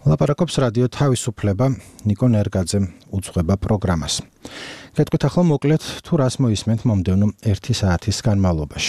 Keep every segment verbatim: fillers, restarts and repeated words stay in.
ლაპარაკობს რადიო თავისუფლება, ნიკო ნერგაძე უძღვება პროგრამას. გეტყვით ახლა მოკლედ თუ რას მოისმენთ მომდევნო ერთი საათის განმავლობაში.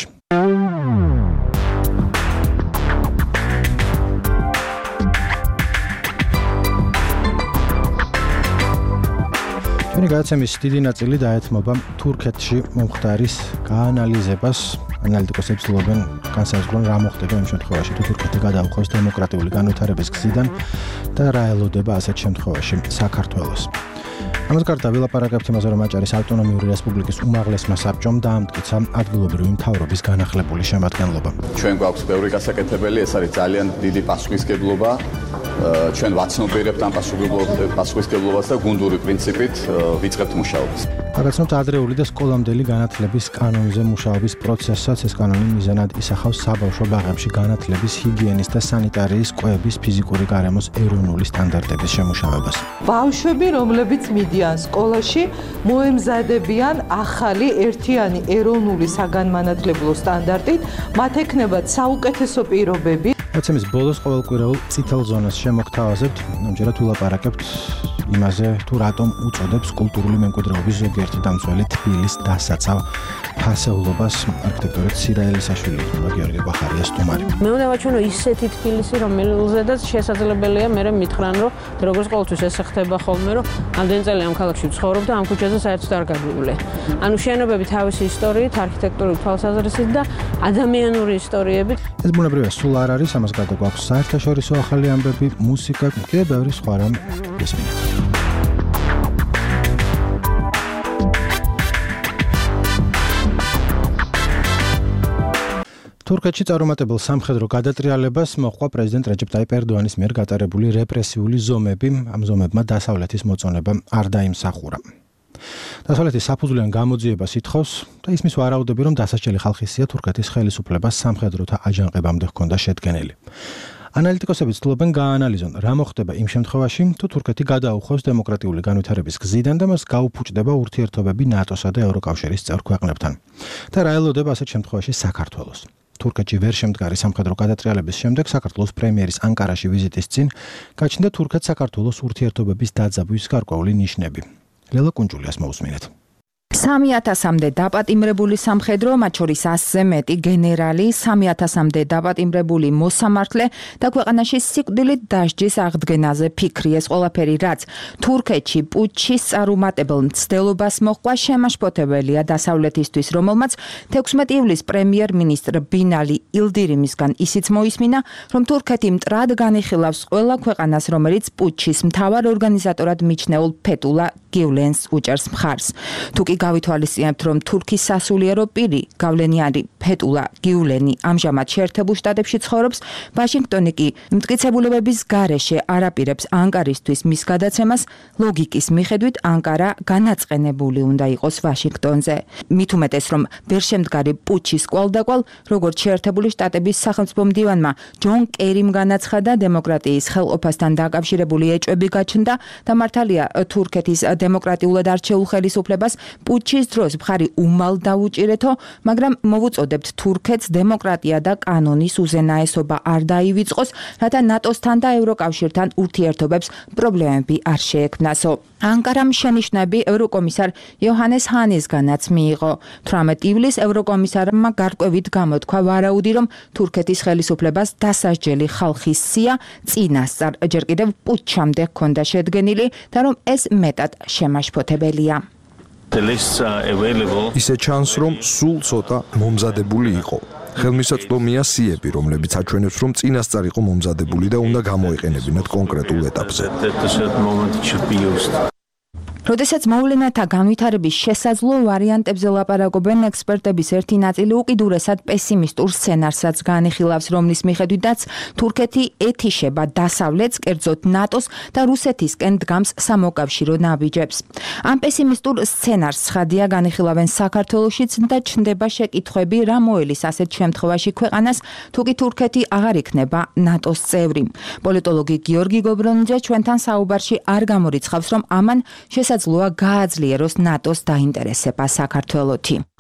ჩვენი გადაცემის დიდი ნაწილი დაეთმობა თურქეთში მომხდარის გაანალიზებას. ანალიტიკოსები ცდილობენ განსაზღვრონ რა მოხდება იმ შემთხვევაში, თუ თურქეთი გადაუხევს დემოკრატიული განვითარების გზიდან და რა ელოდება ასეთ შემთხვევაში საქართველოს. ამას გარდა ვილაპარაკებთ იმაზე, რომ აჭარის ავტონომიური რესპუბლიკის უმაღლესმა საბჭომ დაამტკიცა ადგილობრივი მთავრობის განახლებული შემადგენლობა. ჩვენ გვაქვს ბევრი გასაკეთებელი, ეს არის ძალიან დიდი პასუხისმგებლობა. ჩვენ ვაცნობიერებთ ამ პასუხისმგებლობას და გუნდური პრინციპით ვიწყებთ მუშაობას. გაგაცნობთ ადრეული და სკოლამდელი განათლების კანონზე მუშაობის პროცესსაც. ეს კანონი მიზანად ისახავს საბავშვო ბაღებში განათლების, ჰიგიენის და სანიტარიის, კვების, ფიზიკური გარემოს ეროვნული სტანდარტების შემუშავებას. ბავშვები, რომლებიც მიდიან სკოლაში, მოემზადებიან ახალი ერთიანი ეროვნული საგანმანათლებლო სტანდარტით, მათ ექნებათ საუკეთესო პირობები. გადაცემის ბოლოს ყოველკვირეულ წითელ ზონას შემოგთავაზებთ. ამჯერად ვილაპარაკებთ იმაზე, თუ რატომ უწოდებს კულტურული მემკვიდრეობის ზოგიერთი დამცველი თბილის დასაცავ ფასეულობას. არქიტექტორით სირა ელისაშვილი და გიორგი ბახარია სტუმარი. მე უნდა ვაჩვენო ისეთი თბილისი, რომელზედაც შესაძლებელია მე მითხრან, რომ როგორც ყოველთვის ესე ხდება ხოლმე, რომ ამდენ წელი ამ ქალაქში ვცხოვრობ და ამ ქუჩაზე საერთოდ არ გაგვივლე. ანუ შენობები თავისი ისტორიით, არქიტექტურული თვალსაზრისით და ადამიანური ისტორიებით. ეს ბუნებრივია, სულ არ არის, ამას გარდა გვაქვს საერთაშორისო ახალი ამბები, მუსიკა, კიდევ ბევრი სხვა რამ გესმინათ. თურქეთში წარუმატებელ სამხედრო გადატრიალებას მოჰყვა პრეზიდენტ რეჯეპ ტაიპ ერდოანის მიერ გატარებული რეპრესიული ზომები. ამ ზომებმა დასავლეთის მოწონება არ დაიმსახურა. დასავლეთის საფუძვლიან გამოძიებას ითხოვს და ისმის ვარაუდები, რომ დასაჭრელი ხალხის სია თურქეთის ხელისუფლებას სამხედროთა აჯანყებამდე ჰქონდა შედგენილი. ანალიტიკოსები ცდილობენ გააანალიზონ, რა მოხდება იმ შემთხვევაში, თუ თურქეთი გადაუხევს დემოკრატიული განვითარების გზიდან და მას გაუფუჭდება ურთიერთობები ნატოსა და ევროკავშირის წევრ ქვეყნებთან. და რა ელოდება ასეთ შემთხვევაში საქართველოს. თურქეთში ვერ შემდგარი სამხედრო გადატრიალების შემდეგ საქართველოს პრემიერის ანკარაში ვიზიტის წინ გაჩნდა თურქეთ-საქართველოს ურთიერთობების დაძაბვის გარკვეული ნიშნები. ლელა კუნჯულიას მოусმინეთ. სამი ათასამდე დაპატიმრებული სამხედრო, მათ შორის ასზე მეტი გენერალი, სამი ათასამდე დაპატიმრებული მოსამართლე და ქვეყანაში სიკვდილით დასჯის აღდგენაზე ფიქრი. ეს ყველაფერი, რაც თურქეთში პუტჩის წარუმატებელ მცდელობას მოჰყვა, შემაშფოთებელია დასავლეთისთვის, რომელმაც თექვსმეტი ივლისს პრემიერ-მინისტრ ბინალი ილდირიმისგან ისიც მოისმინა, რომ თურქეთი მტრად განიხილავს ყველა ქვეყანას, რომელიც პუტჩის მთავარ ორგანიზატორად მიჩნეულ ფეთულა გიულენს უჭერს მხარს. თუკი გავითვალისწინებთ, რომ თურქის სასულიერო პირი, გავლენიანი ფეთულა გიულენი ამჟამად შეერთებულ შტატებში ცხოვრობს, ვაშინგტონი კი მტკიცებულებების გარეშე არაპირებს ანკარისთვის მის გადაცემას, ლოგიკის მიხედვით ანკარა განაწყენებული უნდა იყოს ვაშინგტონზე. მით უმეტეს, რომ ვერ შემდგარი პუტჩის კვალდაკვალ, როგორც შეერთებული შტატების სახელმწიფო მდივანმა ჯონ კერიმ განაცხადა, დემოკრატიის ხელყოფასთან დაკავშირებული ეჭვები გაჩნდა და მართალია თურქეთის დემოკრატიულად არჩეულ ხელისუფლებას პუტჩის დროს მხარი უმალ დაუჭირეთო, მაგრამ მოვუწოდებთ თურქეთს დემოკრატია და კანონის უზენაესობა არ დაივიწყოს, რათა ნატოსთან და ევროკავშირთან ურთიერთობებს პრობლემები არ შეექმნასო. ანკარამ შენიშვნები ევროკომისარ იოჰანეს ჰანისგანაც მიიღო. თვრამეტი ივლისს ევროკომისარმა გარკვევით გამოთქვა ვარაუდი, რომ თურქეთის ხელისუფლებას დასასჯელი ხალხის სია წინასწარ ჯერ კიდევ პუტჩამდე ჰქონდა შედგენილი და რომ ეს მეტად შემაშფოთებელია. ისე ჩანს, რომ სულ ცოტა მომზადებული იყო. ხელმისაწვდომია სიები, რომლებიც აჩვენებს, რომ წინასწარ იყო მომზადებული და უნდა გამოიყენებინათ კონკრეტულ ეტაპზე. როდესაც მოვლენათა განვითარების შესაძლო ვარიანტებზე ლაპარაკობენ, ექსპერტების ერთი ნაწილი უკიდურესად პესიმისტურ სცენარსაც განიხილავს, რომლის მიხედვითაც თურქეთი ეთიშება დასავლეთს, კერძოდ ნატოს და რუსეთისკენ დგამს სამოკავშირო ნაბიჯებს. ამ პესიმისტურ სცენარს ცხადია განიხილავენ საქართველოშიც და ჩნდება შეკითხვები, რა მოელის ასეთ შემთხვევაში ქვეყანას, თუკი თურქეთი აღარ იქნება ნატოს წევრი. პოლიტოლოგი გიორგი გობრონიძე ჩვენთან საუბარში არ გამორიცხავს, რომ ამან შესაძლოა გააძლიეროს ნატოს დაინტერესება საქართველოთი.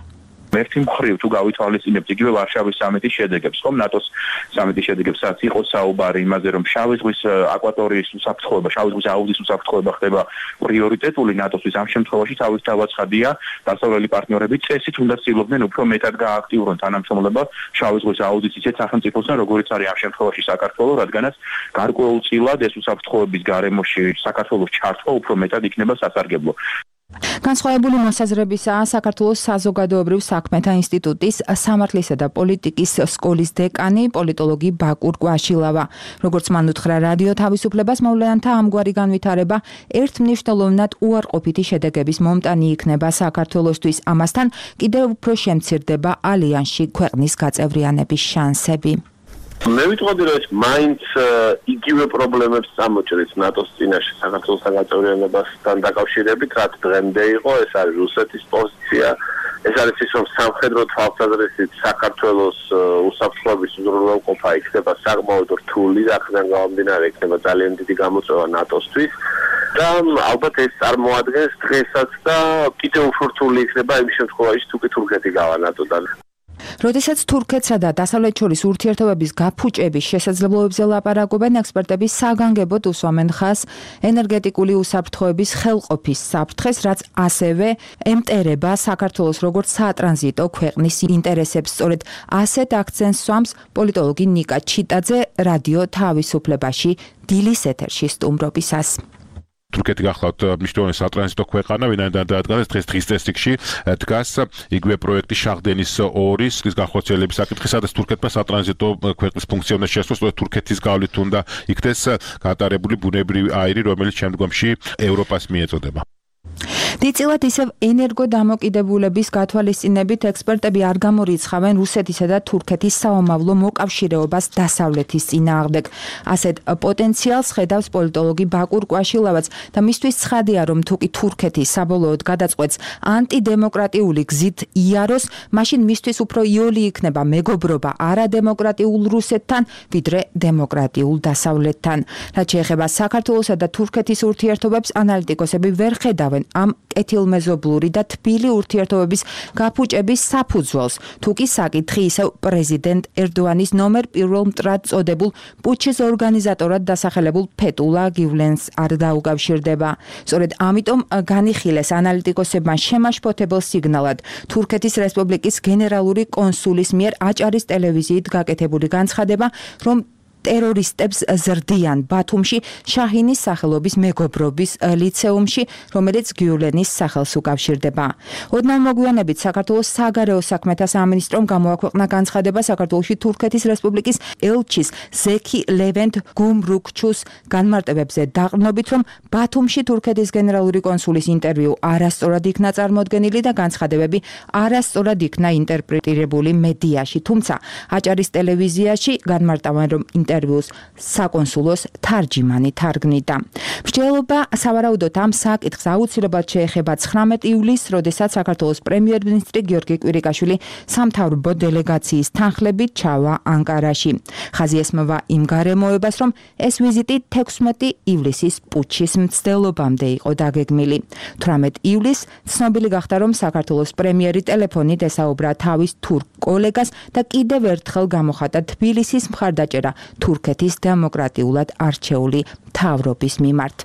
ერთი მხრივ თუ გავითვალისწინებთ იგივე ვარშავის სამიტის შედეგებს, ხომ ნატოს სამიტის შედეგებსაც იყო საუბარი იმაზე, რომ შავი ზღვის აკვატორიის უსაფრთხოება, შავი ზღვის აუზის უსაფრთხოება ხდება პრიორიტეტული ნატოსთვის. ამ შემთხვევაში თავის თავაცხადია დასავლელი პარტნიორები წესით უნდა ცდილობდნენ უფრო მეტად გააქტიურონ თანამშრომლობა შავი ზღვის აუზის ისეთ სახელმწიფოსთან, როგორც არის ამ შემთხვევაში საქართველო, რადგანაც გარკვეულწილად ეს უსაფრთხოების გარემოში საქართველოს ჩართვა უფრო მეტად იქნება სასარგებლო. განსხვავებული მოსაზრებისაა საქართველოს საზოგადოებრივ საქმეთა ინსტიტუტის სამართლისა და პოლიტიკის სკოლის დეკანი პოლიტოლოგი ბაკურ კვაშილავა. როგორც მან უთხრა რადიო თავისუფლებას, მოვლენათა ამგვარი განვითარება ერთმნიშვნელოვნად უარყოფითი შედეგების მომტანი იქნება საქართველოსთვის. ამასთან კიდევ უფრო შემცირდება ალიანსში ქვეყნის გაწევრიანების შანსები. მე ვიტყოდი, რომ ეს მაინც იგივე პრობლემებს წამოჭრით ნატოს წინაშე საქართველოსთან გაწევრიანებასთან დაკავშირებით, რაც დღემდე იყო, ეს არის რუსეთის პოზიცია. ეს არის ის, რომ სამხედრო თვალსაზრისით საქართველოს უსაფრთხოების უზრუნველყოფა იქნება საკმაოდ რთული, აქედან გამომდინარე იქნება ძალიან დიდი გამოწვევა ნატოსთვის. და ალბათ ეს წარმოადგენს დღესაც და კიდევ უფრო რთული იქნება იმ შემთხვევაში, თუ კი თურქეთი გავა ნატოდან. როდესაც თურქეთსა და დასავლეთ შორის ურთიერთობების გაფუჭების შესაძლებლობებზე ლაპარაკობენ, ექსპერტები საგანგებოდ უსვამენ ხაზს ენერგეტიკული უსაფრთხოების ხელყოფის საფრთხეს, რაც ასევე ემტერება საქართველოს როგორც სატრანზიტო ქვეყნის ინტერესებს. სწორედ ასეთ აქცენტს სვამს პოლიტოლოგი ნიკა ჩიტაძე რადიო თავისუფლებაში დილის ეთერში სტუმრობისას. თურქეთი გახლავთ მნიშვნელოვანი სატრანზიტო ქვეყანა, ვინაიდან დაადგანეს დღეს დღის წესრიგში დგას იგივე პროექტი შახდენის ორის განხორციელების საკითხი, სადაც თურქეთმა სატრანზიტო ქვეყნის ფუნქცია უნდა შეასრულოს, სწორედ თურქეთის გავლით უნდა იქნეს გატარებული ბუნებრივი აირი, რომელიც შემდგომში ევროპას მიეწოდება. დიდწილად ისევ ენერგოდამოკიდებულების გათვალისწინებით ექსპერტები არ გამორიცხავენ რუსეთისა და თურქეთის საომავლო მოკავშირეობას დასავლეთის წინააღმდეგ. ასეთ პოტენციალს ხედავს პოლიტოლოგი ბაკურ კვაშილავაც და მისთვის ცხადია, რომ თუ კი თურქეთი საბოლოოდ გადაწყვეტს ანტიდემოკრატიული გზით იაროს, მაშინ მისთვის უფრო იოლი იქნება მეგობრობა არადემოკრატიულ რუსეთთან, ვიდრე დემოკრატიულ დასავლეთთან. რაც შეეხება საქართველოსა და თურქეთის ურთიერთობებს, ანალიტიკოსები ვერ ხედავენ ამ კეთილმეზობლური და თბილი ურთიერთობების გაფუჭების საფუძველს, თუ კი საკითხი ისევ პრეზიდენტ ერდოანის ნომერ პირველ მტრად წოდებულ პუჩის ორგანიზატორად დასახელებულ ფეტულა გივლენს არ დაუკავშირდება. სწორედ ამიტომ განიხილეს ანალიტიკოსებმა შემაშფოთებელ სიგნალად თურქეთის რესპუბლიკის გენერალური კონსულის მიერ აჭარის ტელევიზიით გაკეთებული განცხადება, რომ ტერორისტებს ზრდიან ბათუმში შაჰინის სახელობის მეგობრობის ლიცეუმში, რომელიც გიულენის სახელს უკავშირდება. ოდნავ მოგვიანებით საქართველოს საგარეო საქმეთა სამინისტრომ გამოაქვეყნა განცხადება საქართველოში თურქეთის რესპუბლიკის ელჩის ზექი ლევენტ გუმრუქჩუს განმარტებებზე დაყრდნობით, რომ ბათუმში თურქეთის გენერალური კონსულის ინტერვიუ არასწორად იქნა წარმოდგენილი და განცხადებები არასწორად იქნა ინტერპრეტირებული მედიაში, თუმცა აჭარის ტელევიზიაში განმარტავენ, რომ ინტერვიუს საკონსულოს თარჯიმანი თარგმნიდა. მსჯელობა სავარაუდოდ ამ საკითხს აუცილებლად შეეხება ცხრამეტ ივლისს, როდესაც საქართველოს პრემიერ-მინისტრი გიორგი კვირიკაშვილი სამთავრობო დელეგაციის თანხლებით ჩავა ანკარაში. ხაზი ესმევა იმ გარემოებას, რომ ეს ვიზიტი თექვსმეტი ივლისის პუჩის მცდელობამდე იყო დაგეგმილი. თვრამეტ ივლისს ცნობილი გახდა, რომ საქართველოს პრემიერი ტელეფონით ესაუბრა თავის თურქ კოლეგას და კიდევ ერთხელ გამოხატა თბილისის მხარდაჭერა თურქეთის დემოკრატიულად არჩეული მთავრობის მიმართ.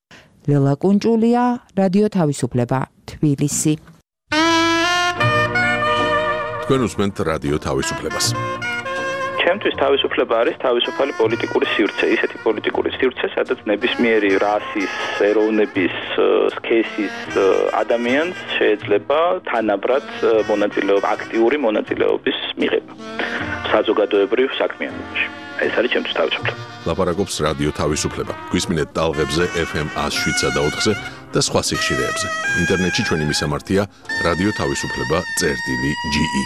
ლელა კუნჭულია, რადიო თავისუფლება, თბილისი. თქვენ უსმენთ რადიო თავისუფლებას. ჩემთვის თავისუფლება არის თავისუფალი პოლიტიკური სივრცე, ისეთი პოლიტიკური სივრცე, სადაც ნებისმიერი რასის, ეროვნების, სქესის ადამიანს შეიძლება თანაბრად მონაწილეობა, აქტიური მონაწილეობის მიღება საზოგადოებრივ საქმიანობაში. ეს არის ჩემთვის თავისუფლება. ლაპარაკობს რადიო თავისუფლება. გვისმინეთ ტალღებზე ეფ ემ ას შვიდსა და ოთხზე და სხვა სიხშირეებზე. ინტერნეტში ჩვენი მისამართია რადიო თავისუფლება წერტილი ჯი ი.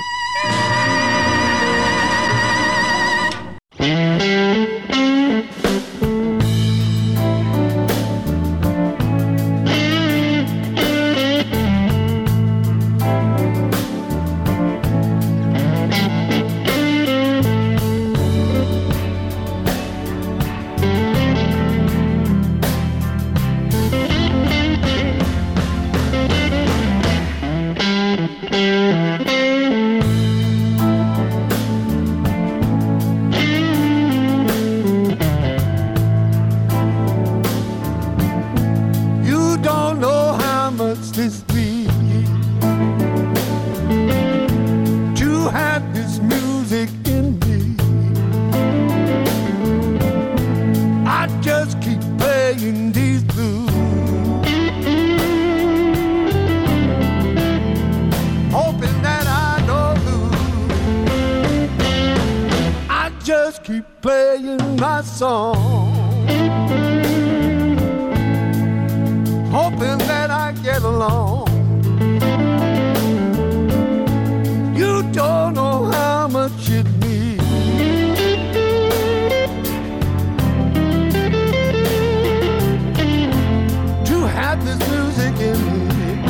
song, hoping that I get along. You don't know how much it means to have this music in me.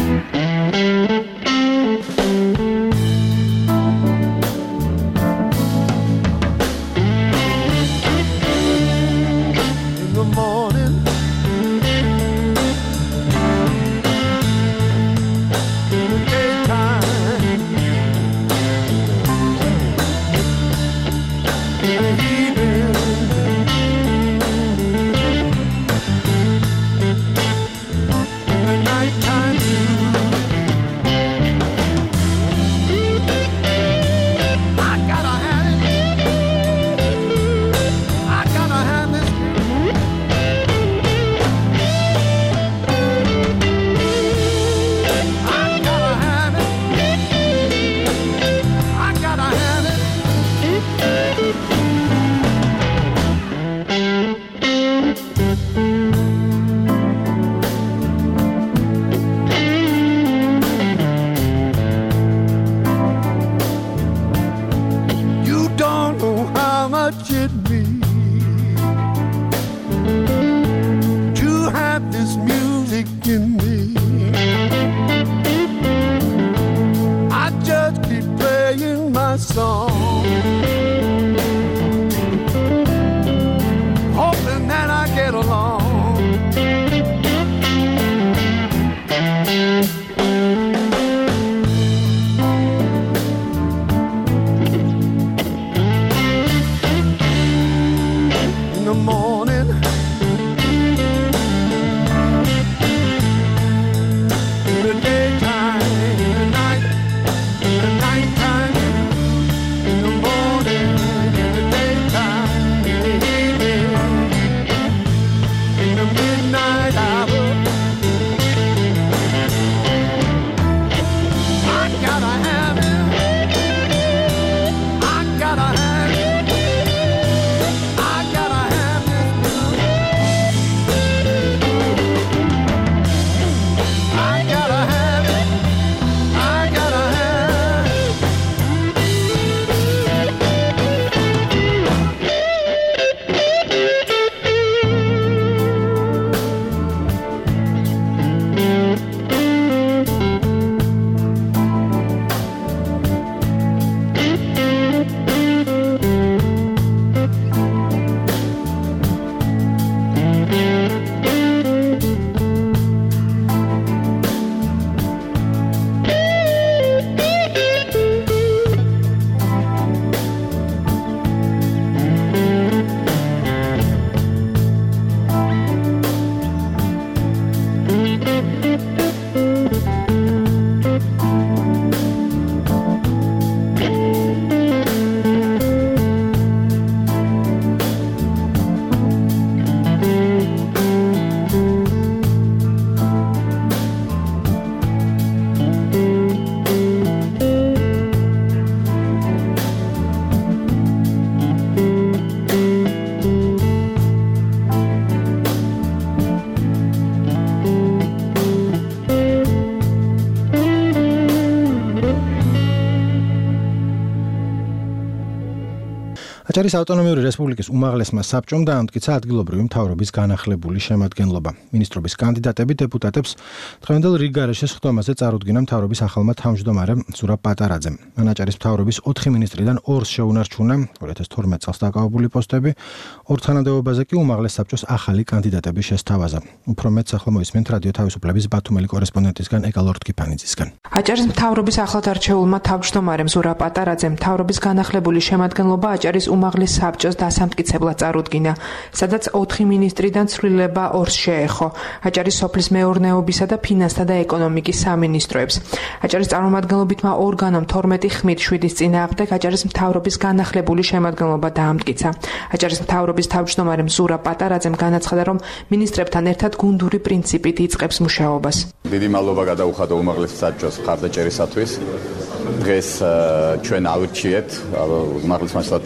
აჭარის ავტონომიური რესპუბლიკის უმაღლესმა საბჭომ დაამტკიცა ადგილობრივი მთავრობის განახლებული შემადგენლობა. მინისტრობის კანდიდატები დეპუტატებს დღევანდელ რიგგარეშე სხდომაზე წარუდგინა მთავრობის ახალმა თავმჯდომარემ ზურაბ პატარაძემ. მან აჭარის მთავრობის ოთხი მინისტრიდან ორს შეუნარჩუნა ორი ათას თორმეტ წელს დაკავებული პოსტები, ორ თანამდებობაზე კი უმაღლეს საბჭოს ახალი კანდიდატები შესთავაზა. უფრო მეტს ახლა მოისმენთ რადიო თავისუფლების ბათუმელი კორესპონდენტისგან ეკალორდ კიფანიძისგან. აჭარის მთავრობის ახლად არჩეულმა თავმჯდომარემ ზურაბ პატარაძემ მთავრობის განახლებული შემადგენლობა აჭარის უმაღლეს საბჭოს დასამტკიცებლად წარუდგინა, სადაც ოთხი მინისტრიდან ცვლილება ორს შეეხო. აჭარის სოფლის მეურნეობისა და ფინანსთა და ეკონომიკის სამინისტროებს. აჭარის წარმომადგენლობითმა ორგანომ თორმეტი ხმით შვიდის წინააღმდეგ აჭარის მთავრობის განახლებული შემადგენლობა დაამტკიცა. აჭარის მთავრობის თავმჯდომარემ ზურაბ პატარაძემ განაცხადა, რომ მინისტრებთან ერთად გუნდური პრინციპით იწყებს მუშაობას. დიდი მადლობა გადაუხადა უმაღლეს საბჭოს მხარდაჭერისათვის. დღეს ჩვენ ავირჩიეთ უმაღლესმა საბჭომ აირჩია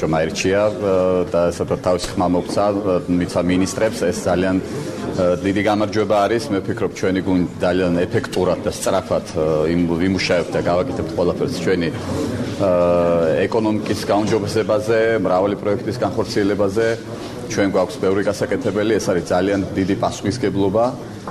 პოზიცია და ესა თავის ხმა მოგცა მიცა მინისტრებს ეს ძალიან დიდი გამარჯვება არის მე ვფიქრობ ჩვენი გუნდი ძალიან ეფექტურად და სწრაფად იმუშავებთ და გავაკეთებთ ყველაფერს ჩვენი ეკონომიკის გაუმჯობესებაზე, მრავალი პროექტის განხორციელებაზე ჩვენ გვაქვს ბევრი გასაკეთებელი, ეს არის ძალიან დიდი პასუხისგებლობა.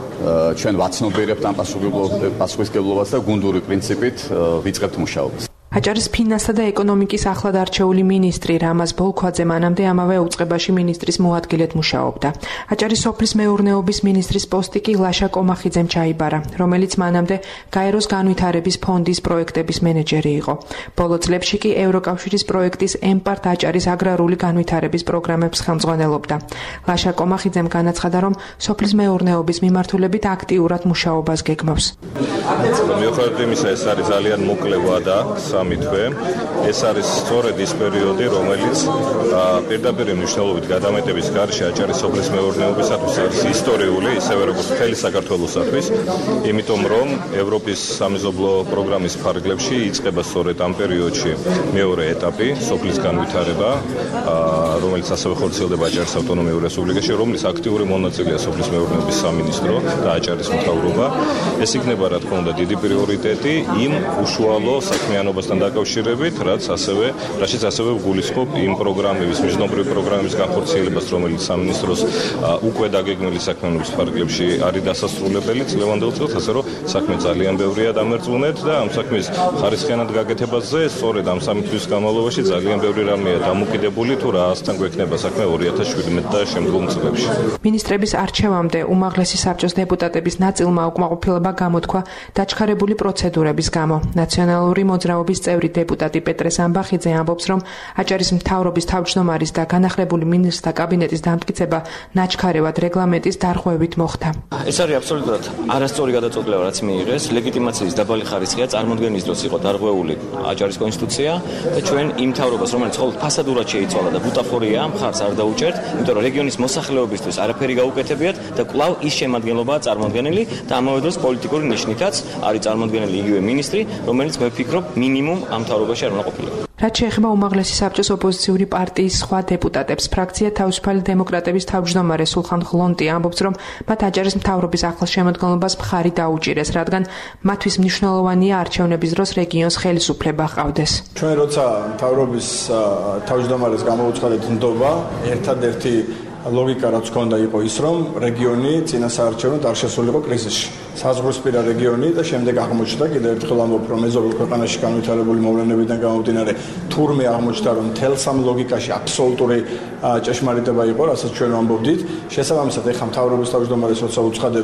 ჩვენ ვაცნობიერებთ ამ პასუხისგებლობას და გუნდური პრინციპით ვიწყებთ მუშაობას. აჭარის ფინანსთა და ეკონომიკის ახლად არჩეული მინისტრი რამაზ ბოლქვაძე მანამდე ამავე უწყებაში მინისტრის მოადგილედ მუშაობდა. აჭარის სოფლის მეურნეობის მინისტრის პოსტი კი ლაშა კომახიძემ ჩაიბარა, რომელიც მანამდე გაეროს განვითარების ფონდის პროექტების მენეჯერი იყო. ბოლო წლებში კი ევროკავშირის პროექტის ემპარტ აჭარის აგრარული განვითარების პროგრამებს ხელმძღვანელობდა. ლაშა კომახიძემ განაცხადა, რომ სოფლის მეურნეობის მიმართულებით აქტიურად მუშაობას გეგმავს. მიუხედავად იმისა, ეს არის ძალიან მოკლე ვადა სამითვე ეს არის სწორედ ის პერიოდი, რომელიც პირდაპირ მნიშვნელობით გადამეტების გარშე აჭარის სოფლის მეურნეობისათვის არის ისტორიული, ისევე როგორც მთელი საქართველოსათვის, იმიტომ რომ ევროპის სამეზობლო პროგრამის ფარგლებში იწყება სწორედ ამ პერიოდში მეორე ეტაპი, სოფლის განვითარება, რომელიც ასევე ხორციელდება აჭარის ავტონომიურ რესპუბლიკაში, რომლის აქტიური მონაწილეა სოფლის მეურნეობის სამინისტრო და აჭარის მთავრობა. ეს იქნება, რა თქმა უნდა, დიდი პრიორიტეტი იმ უშუალო საქმიანობასთან დაკავშირებით, რაც ასევე, რაშიც ასევე გულისხმობ იმ პროგრამების, միջნობრივი პროგრამების განხორციელებას, რომელიც სამინისტროს უკვე დაგეგმილი საქმიანობის ფარგლებში არის დასასრულებელი წლევანდელ წელს, ასე რომ საქმე ძალიან ბევრია დამერწმუნეთ და ამ საქმის ხარისხიანად გაკეთებაზე სწორედ ამ სამი თვის განმავლობაში ძალიან ბევრი რამეა დამოკიდებული თუ რაასთან გვექნება საქმე ორი ათას შვიდმეტ და შემდგომ წლებში. მინისტრების არჩევამდე უმაღლესი საბჭოს დეპუტატების ნაწილმა უკმაყოფილება გამოთქვა დაჩქარებული პროცედურების გამო. ნაციონალური მოძრაობის წევრი დეპუტატი პეტრე სამბახიძე ამბობს, რომ აჭარის მთავრობის თავმჯდომარის და განახლებული მინისტრთა კაბინეტის დამტკიცება ნაჩქარევად რეგლამენტის დარღვევით მოხდა. ეს არის აბსოლუტურად არასწორი გადაწყვეტილება, რაც მიიღეს. ლეგიტიმაციის დაბალი ხარისხია წარმოქმნის დროს იყო დარღვეული აჭარის კონსტიტუცია და ჩვენ იმ მთავრობას, რომელიც მხოლოდ ფასადურად შეიცვალა და ბუტაფორია, მხარს არ დაუჭერთ, იმიტომ რომ რეგიონის მოსახლეობისთვის არაფერი გაუკეთებიათ და კვლავ ის შემადგენლობაა წარმოქმნილი და ამავე დროს პოლიტიკური ნიშნითაც არის წარმოქმნილი იგივე მინისტრი, რომელიც მე ვფიქრობ მინიმუმ ამ მთავრობაში არ უნდა ყოფილიყო. რაც შეეხება უმაღლესი საბჭოს ოპოზიციური პარტიის სხვა დეპუტატებს, ფრაქცია თავისუფალი დემოკრატების თავმჯდომარე სულხან ხლონტი ამბობს, რომ მათ აჭარის მთავრობის ახლოს შემოდგენლობას მხარი დაუჭირეს, რადგან მათთვის მნიშვნელოვანია არჩევნების დროს რეგიონს ხელისუფლება ჰყავდეს. ჩვენ როცა მთავრობის თავმჯდომარეს გამოვუცხადეთ ნდობა, ერთადერთი ლოგიკა რაც ჰქონდა იყო ის, რომ რეგიონი წინასაარჩევნოდ არ შესულიყო კრიზისში. საზღვრისპირა რეგიონი და შემდეგ აღმოჩნდა, კიდევ ერთხელ ამბობ, რომ მეზობელ ქვეყანაში განვითარებული მოვლენებიდან გამომდინარე, თურმე აღმოჩნდა, რომ თელს ამ ლოგიკაში აბსოლუტური ჭეშმარიტება იყო, რასაც ჩვენ ვამბობდით. შესაბამისად, ეხლა მთავრობის თავმჯდომარეს როცა უცხადებ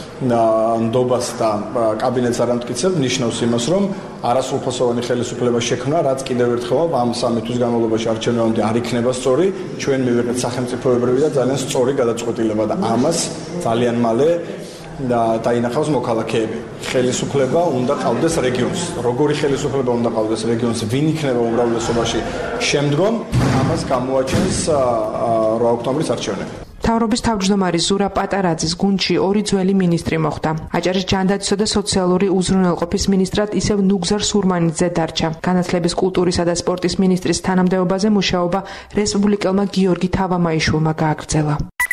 ნდობას და კაბინეტს არ ამტკიცებ, ნიშნავს იმას, რომ არასრულფასოვანი ხელისუფლება შექმნა, რაც კიდევ ერთხელ ამ სამი თვის განმავლობაში არჩევნებამდე არ იქნება სწორი, ჩვენ მივიღეთ სახელმწიფოებრივი და ძალიან სწორი გადაწყვეტილება და ამას ძალიან მალე და დაინახავს მოქალაქეები. ხელისუფლება უნდა ყავდეს რეგიონს. როგორი ხელისუფლება უნდა ყავდეს რეგიონს, ვინ იქნება უმრავლესობაში შემდგომ, ამას გამოაჩენს რვა ოქტომბრის არჩევნები. მთავრობის თავმჯდომარი ზურა პატარაძის გუნდში ორი ძველი მინისტრი მოხვდა. აჭარის ჯანდაცვისა და სოციალური უზრუნველყოფის მინისტრად ისევ ნუგზარ სურმანიძე დარჩა. განათლების, კულტურისა და სპორტის მინისტრის თანამდებობაზე მუშაობა რესპუბლიკელმა გიორგი თავამაიშვილმა გააგრძელა.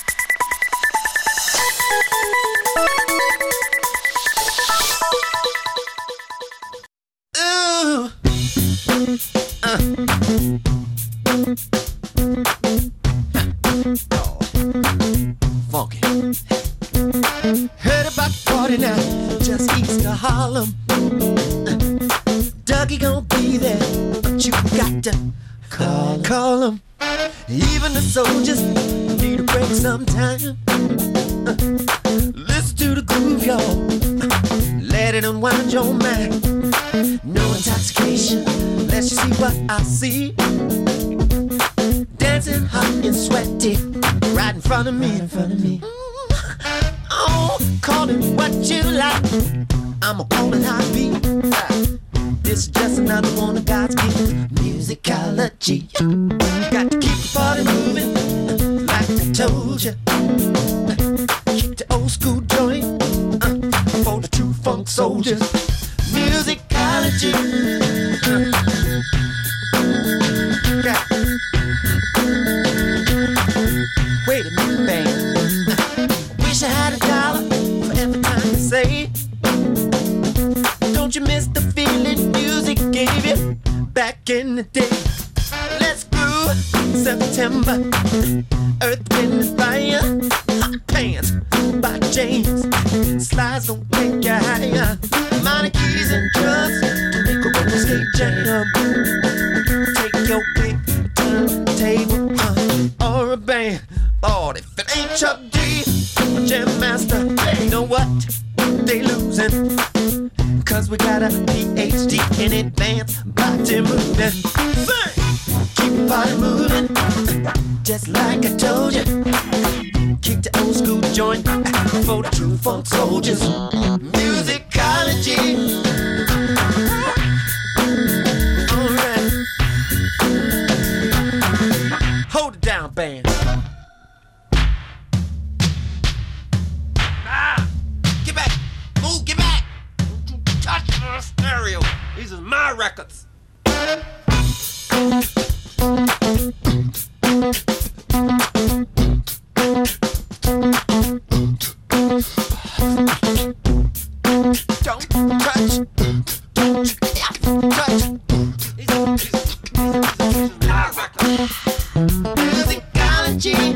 Funky. Heard about the party now, just east of Harlem. Dougie gon' be there, but you got to call, call him. Even the soldiers need a break sometime. Listen to the groove, y'all. Let it unwind your mind. No intoxication, let's see what I see. Dancing hot and sweaty, right in front of me, in front of me. Mm. Oh, call it what you like. I'm a calling heartbeat. This is just another one of God's gifts, musicology. Got to keep the party moving, like I told you. Keep the old school joint uh, for the true funk soldiers. Musicology. Uh. Got back in the day. Let's groove September. Earth, wind, and fire. Hot pants by James. Slides gon' take you higher. Minor keys and drums to make a roller skate jam. Take your pick, turntable, uh, or a band. Lord, if it ain't Chuck D, Jam Master, you know what? They losing. Cause we got a P H D in advanced body movement. Sing! Keep your body moving. Just like I told you. Kick the old school joint for the true funk soldiers. Musicology. Alright. Hold it down, band. Ah! Get back! Move, get back! Don't you touch my stereo. These are my records. Don't touch. Don't touch. These are, these are, these are my records. Musicology.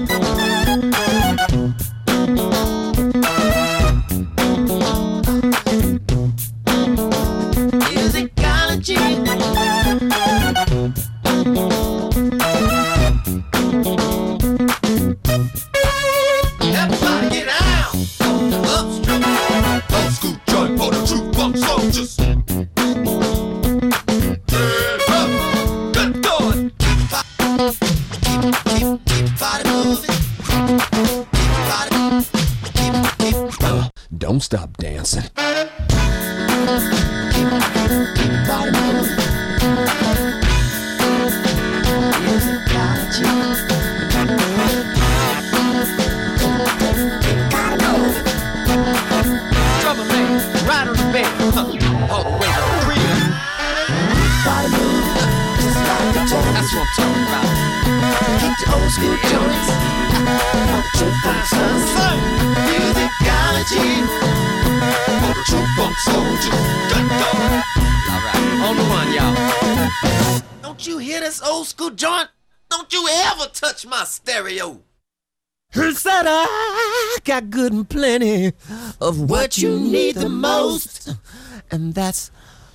Everybody get out! Upstream, old school joint for the true funk soldiers. Turn up, good going. Keep, keep, keep, keep body moving. Keep body, keep, keep. Uh, don't stop dancing. Keep, keep, keep body moving. Musicology. Drummer man, right on the bed, huh, all the way to the crib. Body move, just like the joint. That's what I'm talking about. Keep the old school joints. For the true funk soldiers. Musicology. For the true funk soldiers. Good going. All right, on the one, y'all. Don't you hear this old school joint? Don't you ever touch my stereo. He said I got good and plenty of what you need the most, and that's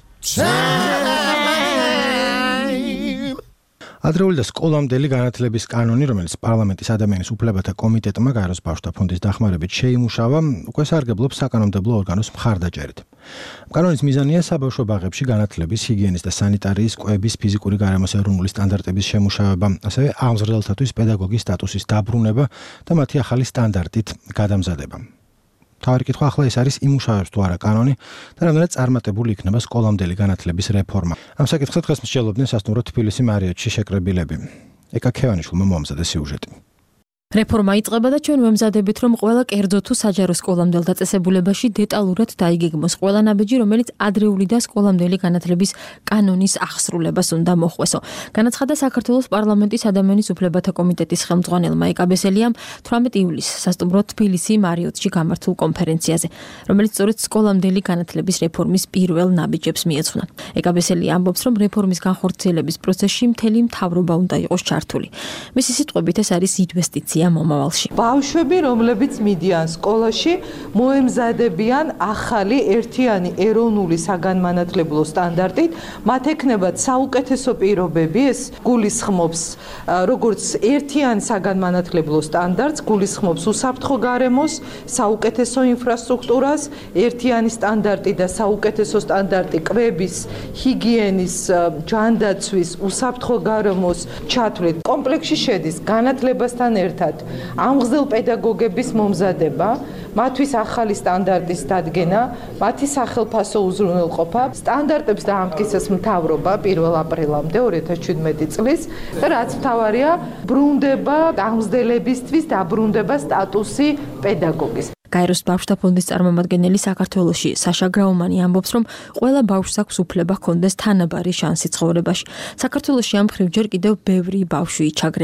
time. ადრეული და სკოლამდელი განათლების კანონი, რომელიც პარლამენტის ადამიანის უფლებათა კომიტეტმა გაეროს ბავშვთა ფონდის დახმარებით შეიმუშავა, უკვე სარგებლობს საკანონმდებლო ორგანოს მხარდაჭერით. კანონის მიზანია საბავშვო ბაღებში განათლების, ჰიგიენის და სანიტარიის, კვების, ფიზიკური გარემოს ეროვნული სტანდარტების შემუშავება, ასევე აღმზრდელთათვის პედაგოგის სტატუსის დაბრუნება და მათი ახალი სტანდარტით გადამზადება. თავი კითხვა ახლა ეს არის იმუშავებს თუ არა კანონი და რამდენად წარმატებული იქნება სკოლამდელი განათლების რეფორმა. ამ საკითხზე დღეს მსჯელობდნენ სასტუმრო თბილისი მარიოტში შეკრებილები. ეკა ქევანიშვილმა მოამზადა სიუჟეტი. რეფორმა იწყება და ჩვენ ვემზადებით, რომ ყველა კერძო თუ საჯარო სკოლამდელ დაწესებულებაში დეტალურად დაიგეგმოს ყველა ნაბიჯი, რომელიც ადრეული და სკოლამდელი განათლების კანონის აღსრულებას უნდა მოხვესო. განაცხადა საქართველოს პარლამენტის ადამიანის უფლებათა კომიტეტის ხელმძღვანელმა ეკა ბესელიამ თვრამეტი ივლისს სასტუმრო თბილისი მარიოტში გამართულ კონფერენციაზე, რომელიც სწორედ სკოლამდელი განათლების რეფორმის პირველ ნაბიჯებს მიეძღვნა. ეკა ბესელია ამბობს, რომ რეფორმის განხორციელების პროცესში მთელი მთავრობა უნდა იყოს ჩართული. მისი სიტყვებით ეს არის ინვესტიცია მომავალში. ბავშვები, რომლებიც მიდიან სკოლაში, მოემზადებიან ახალი ერთიანი ეროვნული საგანმანათლებლო სტანდარტით, მათ ექნებათ საუკეთესო პირობები, ეს გულისხმობს როგორც ერთიანი საგანმანათლებლო სტანდარტს, გულისხმობს უსაფრთხო გარემოს, საუკეთესო ინფრასტრუქტურას, ერთიანი სტანდარტი და საუკეთესო სტანდარტი კვების, ჰიგიენის, ჯანდაცვის, უსაფრთხო გარემოს ჩათვლით. კომპლექსში შედის განათლებასთან ერთად ამღზელ პედაგოგების მომზადება, მათთვის ახალი სტანდარტის დადგენა, მათი სახელფასო უზრუნველყოფა, სტანდარტებს დაამტკიცეს მთავრობა პირველ აპრილამდე ორი ათას შვიდმეტი წლის და რაც მთავარია, ბრუნდება ამღზელებისთვის დაბრუნდება სტატუსი პედაგოგის. გაეროს ბავშვთა ფონდის წარმომადგენელი საქართველოში საშა გრაუმანი ამბობს, რომ ყველა ბავშვს აქვს უფლება ჰქონდეს თანაბარი შანსი ცხოვრებაში. საქართველოში ამ მხრივ ჯერ კიდევ ბევრი ბავშვი იჩაგრება.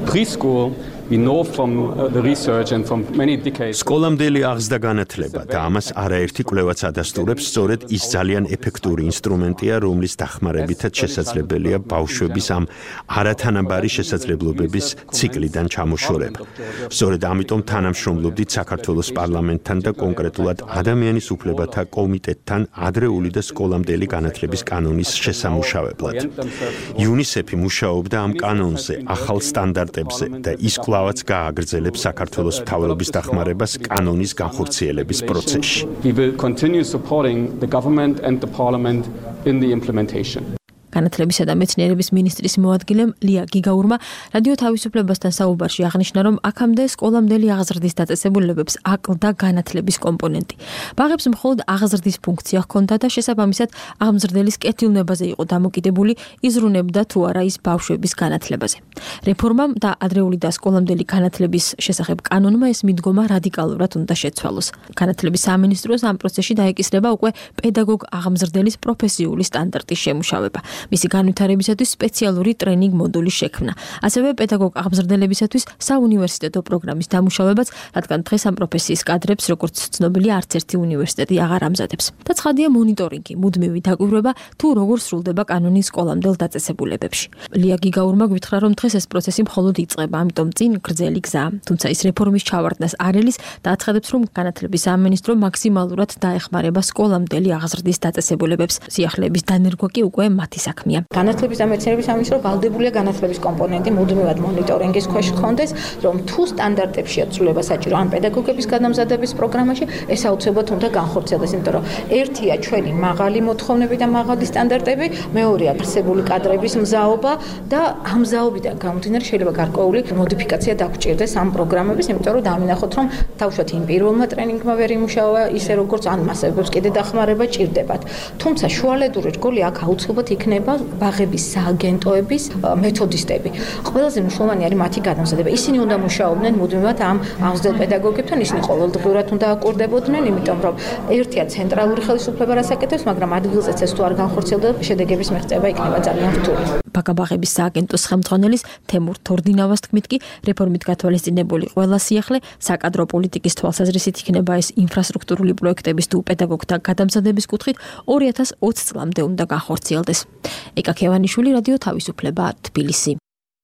Preschool we know from uh, the research and from many decades სკოლამდელი აღზრდა განათლება და ამას არაერთი კვლევაც ადასტურებს სწორედ ის ძალიან ეფექტური ინსტრუმენტია რომლის დახმარებითაც შესაძლებელია ბავშვების ამ არათანაბარი შესაძლებლობების ციკლიდან ჩამოშორება სწორედ ამიტომ თანამშრომლობდით საქართველოს პარლამენტთან და კონკრეტულად ადამიანის უფლებათა კომიტეტთან ადრეული და სკოლამდელი განათლების კანონის შესამუშავებლად იუნისეფი მუშაობდა ამ კანონზე ახალ სტანდარტებზე და ის კვლავაც გააგრძელებს საქართველოს მთავრობის დახმარებას კანონის განხორციელების პროცესში. We will continue supporting the government and the parliament in the implementation. განათლებისა და მეცნიერების მინისტრის მოადგილემ ლია გიგაურმა რადიო თავისუფლებასთან საუბარში აღნიშნა, რომ აქამდე სკოლამდელი აღზრდის დაწესებულებებს აკლდა განათლების კომპონენტი. ბაღებს მხოლოდ აღზრდის ფუნქცია ჰქონდა და შესაბამისად აღმზრდელის კეთილნებაზე იყო დამოკიდებული, იზრუნებდა თუ არა ის ბავშვების განათლებაზე. რეფორმამ და ადრეული და სკოლამდელი განათლების შესახებ კანონმა ეს მიდგომა რადიკალურად უნდა შეცვალოს. განათლების სამინისტროს ამ პროცესში დაეკისრება უკვე პედაგოგ აღმზრდელის პროფესიული სტანდარტის შემუშავება. მისი განვითარებისათვის სპეციალური ტრენინგ მოდულის შექმნა. ასევე პედაგოგ აღმზრდელებისათვის საუნივერსიტეტო პროგრამის დამუშავებაც, რადგან დღეს ამ პროფესიის კადრებს, როგორც ცნობილია, არც ერთი უნივერსიტეტი აღარ ამზადებს. და ცხადია მონიტორინგი, მუდმივი დაკვირვება, თუ როგორ სრულდება კანონის სკოლამდელ დაწესებულებებში. ლია გიგაურმა გვითხრა, რომ დღეს ეს პროცესი მხოლოდ იწყება, ამიტომ წინ გრძელი გზაა. თუმცა ის რეფორმის ჩავარდნას არ ელის და აცხადებს, რომ განათლების სამინისტრო მაქსიმალურად დაეხმარება სკოლამდელი აღზრდის დაწესებულებებს. სიახლეების დანერგვა კი უკვე მათი საქმეა. განათლების და მეცნიერების სამინისტრო ვალდებულია განათლების კომპონენტი მუდმივად მონიტორინგის ქვეშ ხონდეს, რომ თუ სტანდარტებში აცვლება საჭირო ან პედაგოგების განამზადების პროგრამაში, ეს აუცილებლად უნდა განხორციელდეს, იმიტომ რომ ერთია ჩვენი მაღალი მოთხოვნები და მაღალი სტანდარტები, მეორეა არსებული კადრების მზაობა და ამ მზაობიდან გამომდინარე შეიძლება გარკვეული მოდიფიკაცია დაგჭირდეს ამ პროგრამების, იმიტომ რომ დავინახოთ, რომ თავშოთ იმ პირველმა ტრენინგმა ვერ იმუშავა ისე როგორც ან მასებებს კიდე დახმარება ჭირდებათ. თუმცა შუალედური რგოლი აქ აუცილებლად იქნება ბაღების სააგენტოების მეთოდისტები. ყველაზე მნიშვნელოვანი არის მათი განმზადება. ისინი უნდა მუშაობდნენ მუდმივად ამ აღზრდილ პედაგოგებთან, ისინი ყოველდღიურად უნდა აკვირდებოდნენ, იმიტომ რომ ერთია ცენტრალური ხელისუფლება რას აკეთებს, მაგრამ ადგილზეც ეს თუ არ განხორციელდება, შედეგების მიღწევა იქნება ძალიან რთული. ბაღების სააგენტოს ხელმძღვანელის თემურ თორდინავას თქმით კი, რეფორმით გათვალისწინებული ყველა სიახლე საკადრო პოლიტიკის თვალსაზრისით იქნება ეს ინფრასტრუქტურული პროექტების თუ პედაგოგთა გადამზადების კუთხით ორი ათას ოცი წლამდე უნდა განხორციელდეს. ეკა ქევანიშვილი, რადიო თავისუფლება, თბილისი.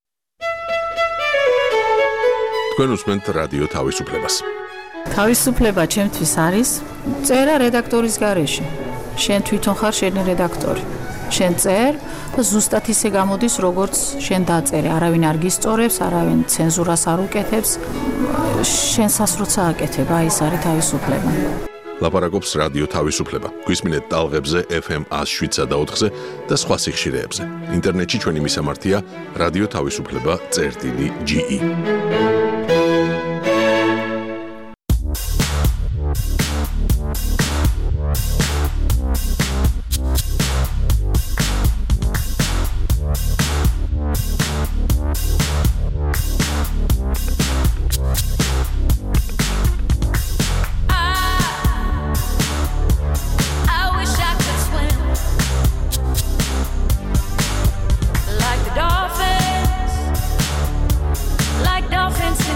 თქვენ უსმენთ რადიო თავისუფლებას. თავისუფლება ჩემთვის არის წერა რედაქტორის გარეშე. შენ თვითონ ხარ შენი რედაქტორი. შენ წერ და ზუსტად ისე გამოდის, როგორც შენ დაწერე. არავინ არ გისწორებს, არავინ ცენზურას არ უკეთებს. შენსას როცა აკეთებ, აი ეს არის თავისუფლება. ლაპარაკობს რადიო თავისუფლება. გვისმინეთ ტალღებზე ეფ ემ one oh seven და ოთხზე და სხვა სიხშირეებზე. ინტერნეტში ჩვენი მისამართია რადიო თავისუფლება წერტილი ჯი ი. Like dolphins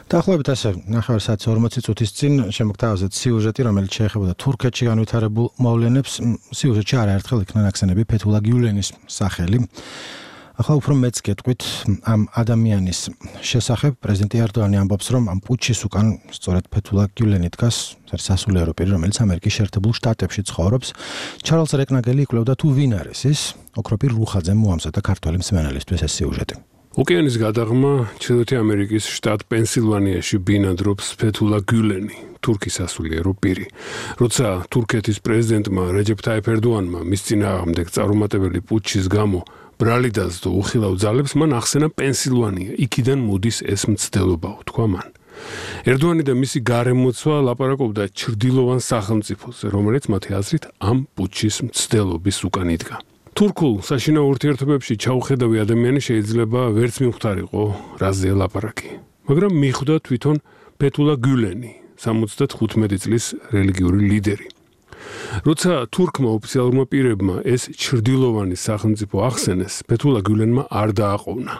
დაახლოებით ასე ნახევარ საათის ორმოცი წუთის წინ შემოგთავაზეთ სიუჟეტი, რომელიც შეეხებოდა თურქეთში განვითარებულ მოვლენებს. სიუჟეტში არაერთხელ იქნა ნახსენები ფეთულა გიულენის სახელი. ახლა უფრო მეც გეტყვით ამ ადამიანის შესახებ. პრეზიდენტი ერდოანი ამბობს, რომ ამ პუჩის უკან სწორედ ფეთულა გიულენი დგას, სასულიერო პირი, რომელიც ამერიკის შეერთებულ შტატებში ცხოვრობს. ჩარლზ რეკნაგელი იკვლევდა თუ ვინ არის ის. ოქროპირ რუხაძემ მოამზადა ქართველი მსმენელისთვის ეს სიუჟეტი. ოკეანის გადაღმა ჩრდილოეთი ამერიკის შტატ პენსილვანიაში ბინადრობს ფეთულა გიულენი, თურქის სასულიერო პირი. როცა თურქეთის პრეზიდენტმა რეჯეფ ტაიფ ერდოანმა მის წინააღმდეგ წარუმატებელი პუჩის გამო ბრალი დაძდო უხილავ ძალებს, მან ახსენა პენსილვანია, იქიდან მოდის ეს მცდელობაო, თქვა მან. ერდოანი და მისი გარემოცვა ლაპარაკობდა ჩრდილოვან სახელმწიფოზე, რომელიც მათი აზრით ამ პუჩის მცდელობის უკან იდგა. თურქულ საშინაო ურთიერთობებში ჩაუხედავი ადამიანი შეიძლება ვერც მივხვდარიყო, რაზეა ლაპარაკი. მაგრამ მიხვდა თვითონ ფეთულა გიულენი, სამოცდახუთმეტი წლის რელიგიური ლიდერი. როცა თურქმა ოფიციალურმა პირებმა ეს ჩრდილოვანი სახელმწიფო ახსენეს, ფეთულა გიულენმა არ დააყოვნა.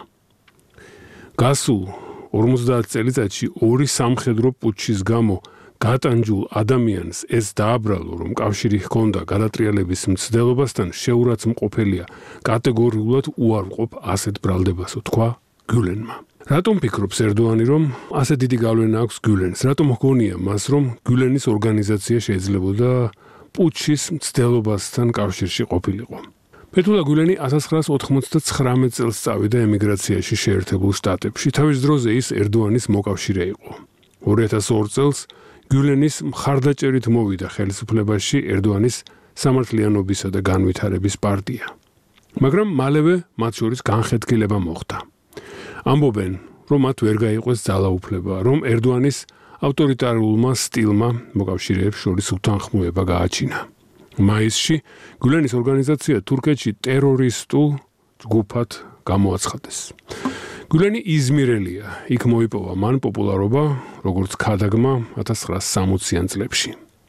გასულ ორმოცდაათ წელიწადში ორი სამხედრო პუჩის გამო გატანჯულ ადამიანს ეს დააბრალო, რომ კავშირი ჰქონდა გადატრიალების მცდელობასთან, შეურაცხმყოფელია, კატეგორიულად უარყოფ ასეთ ბრალდებასო, თქვა გიულენმა. რატომ ფიქრობს ერდოანი, რომ ასე დიდი გავლენა აქვს გიულენს? რატომ ჰგონია მას, რომ გიულენის ორგანიზაცია შეიძლებოდა პუჩის მცდელობასთან კავშირში ყოფილიყო? ფეთულა გიულენი ათას ცხრაას ოთხმოცდაცხრამეტ წელს წავიდა ემიგრაციაში შეერთებულ შტატებში. თავის დროზე ის ერდოანის მოკავშირე იყო. ორი ათას ორ წელს გიულენის მხარდაჭერით მოვიდა ხელისუფლებაში ერდოანის სამართლიანობისა და განვითარების პარტია. მაგრამ მალევე მათ შორის განხეთქილება მოხდა. ამბობენ, რომ მათ ვერ გაიყვეს ძალაუფლება, რომ ერდოანის ავტორიტარულმა სტილმა მოკავშირეებს შორის უთანხმოება გააჩინა. მაისში გიულენის ორგანიზაცია თურქეთში ტერორისტულ ჯგუფად გამოაცხადეს. გიულენი იზმირელია, იქ მოიპოვა მან პოპულარობა, როგორც ქადაგმა ათას ცხრაას სამოციან წლებში.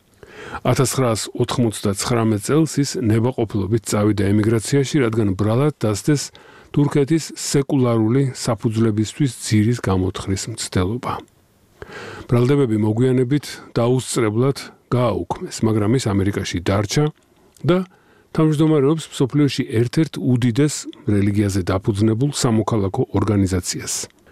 ათას ცხრაას ოთხმოცდაცხრამეტ წელს ის ნებაყოფლობით წავიდა ემიგრაციაში, რადგან ბრალად დასდეს თურქეთის სეკულარული საფუძვლებისთვის ძირის გამოთხრის მცდელობა. ბრალდებები მოგვიანებით დაუსწრებლად გააუქმეს, მაგრამ ის ამერიკაში დარჩა და თავმჯდომარეობს მსოფლიოში ერთ-ერთ უდიდეს რელიგიაზე დაფუძნებულ სამოქალაქო ორგანიზაციას.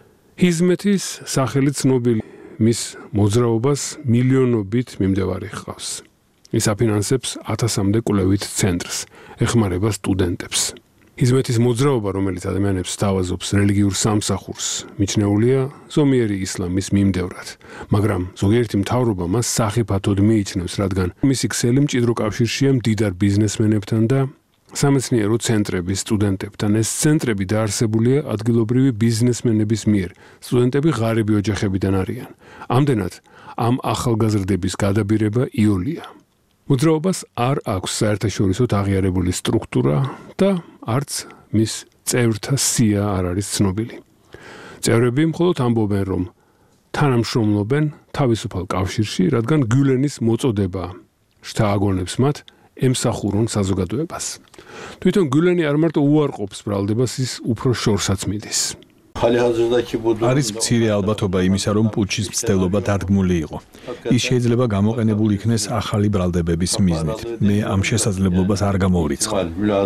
ჰიზმეთის სახელი ცნობილი მის მოძრაობას მილიონობით მიმდევარი ჰყავს. ის აფინანსებს ათასამდე კვლევით ცენტრს, ეხმარება სტუდენტებს. ჰიზმეთის მოძრაობა, რომელიც ადამიანებს სთავაზობს რელიგიურ სამსახურს, მიჩნეულია ზომიერი ისლამის მიმდევრად, მაგრამ ზოგიერთი მთავრობა მას სახიფათოდ მიიჩნევს, რადგან მისი ქსელი მჭიდრო კავშირშია მდიდარ ბიზნესმენებთან და სამეცნიერო ცენტრების სტუდენტებთან. ეს ცენტრები დაარსებულია ადგილობრივი ბიზნესმენების მიერ. სტუდენტები ღარიბი ოჯახებიდან არიან. ამდენად ამ ახალგაზრდების გადაბირება იოლია. მოძრაობას არ აქვს საერთაშორისო აღიარებული სტრუქტურა და არც მის წევრთა სია არ არის ცნობილი. წევრები მხოლოდ ამბობენ, რომ თანამშრომლობენ თავისუფალ კავშირში, რადგან გიულენის მოწოდება შთააგონებს მათ ემსახურონ საზოგადოებას. თვითონ გიულენი არ მარტო უარყოფს ბრალდებას, ის უფრო შორსაც მიდის. არის მცირე ალბათობა იმისა, რომ პუჩის მცდელობა დადგმული იყო. ის შეიძლება გამოყენებული იქნეს ახალი ბრალდებების მიზნით. მე ამ შესაძლებლობას არ გამოვრიცხავ.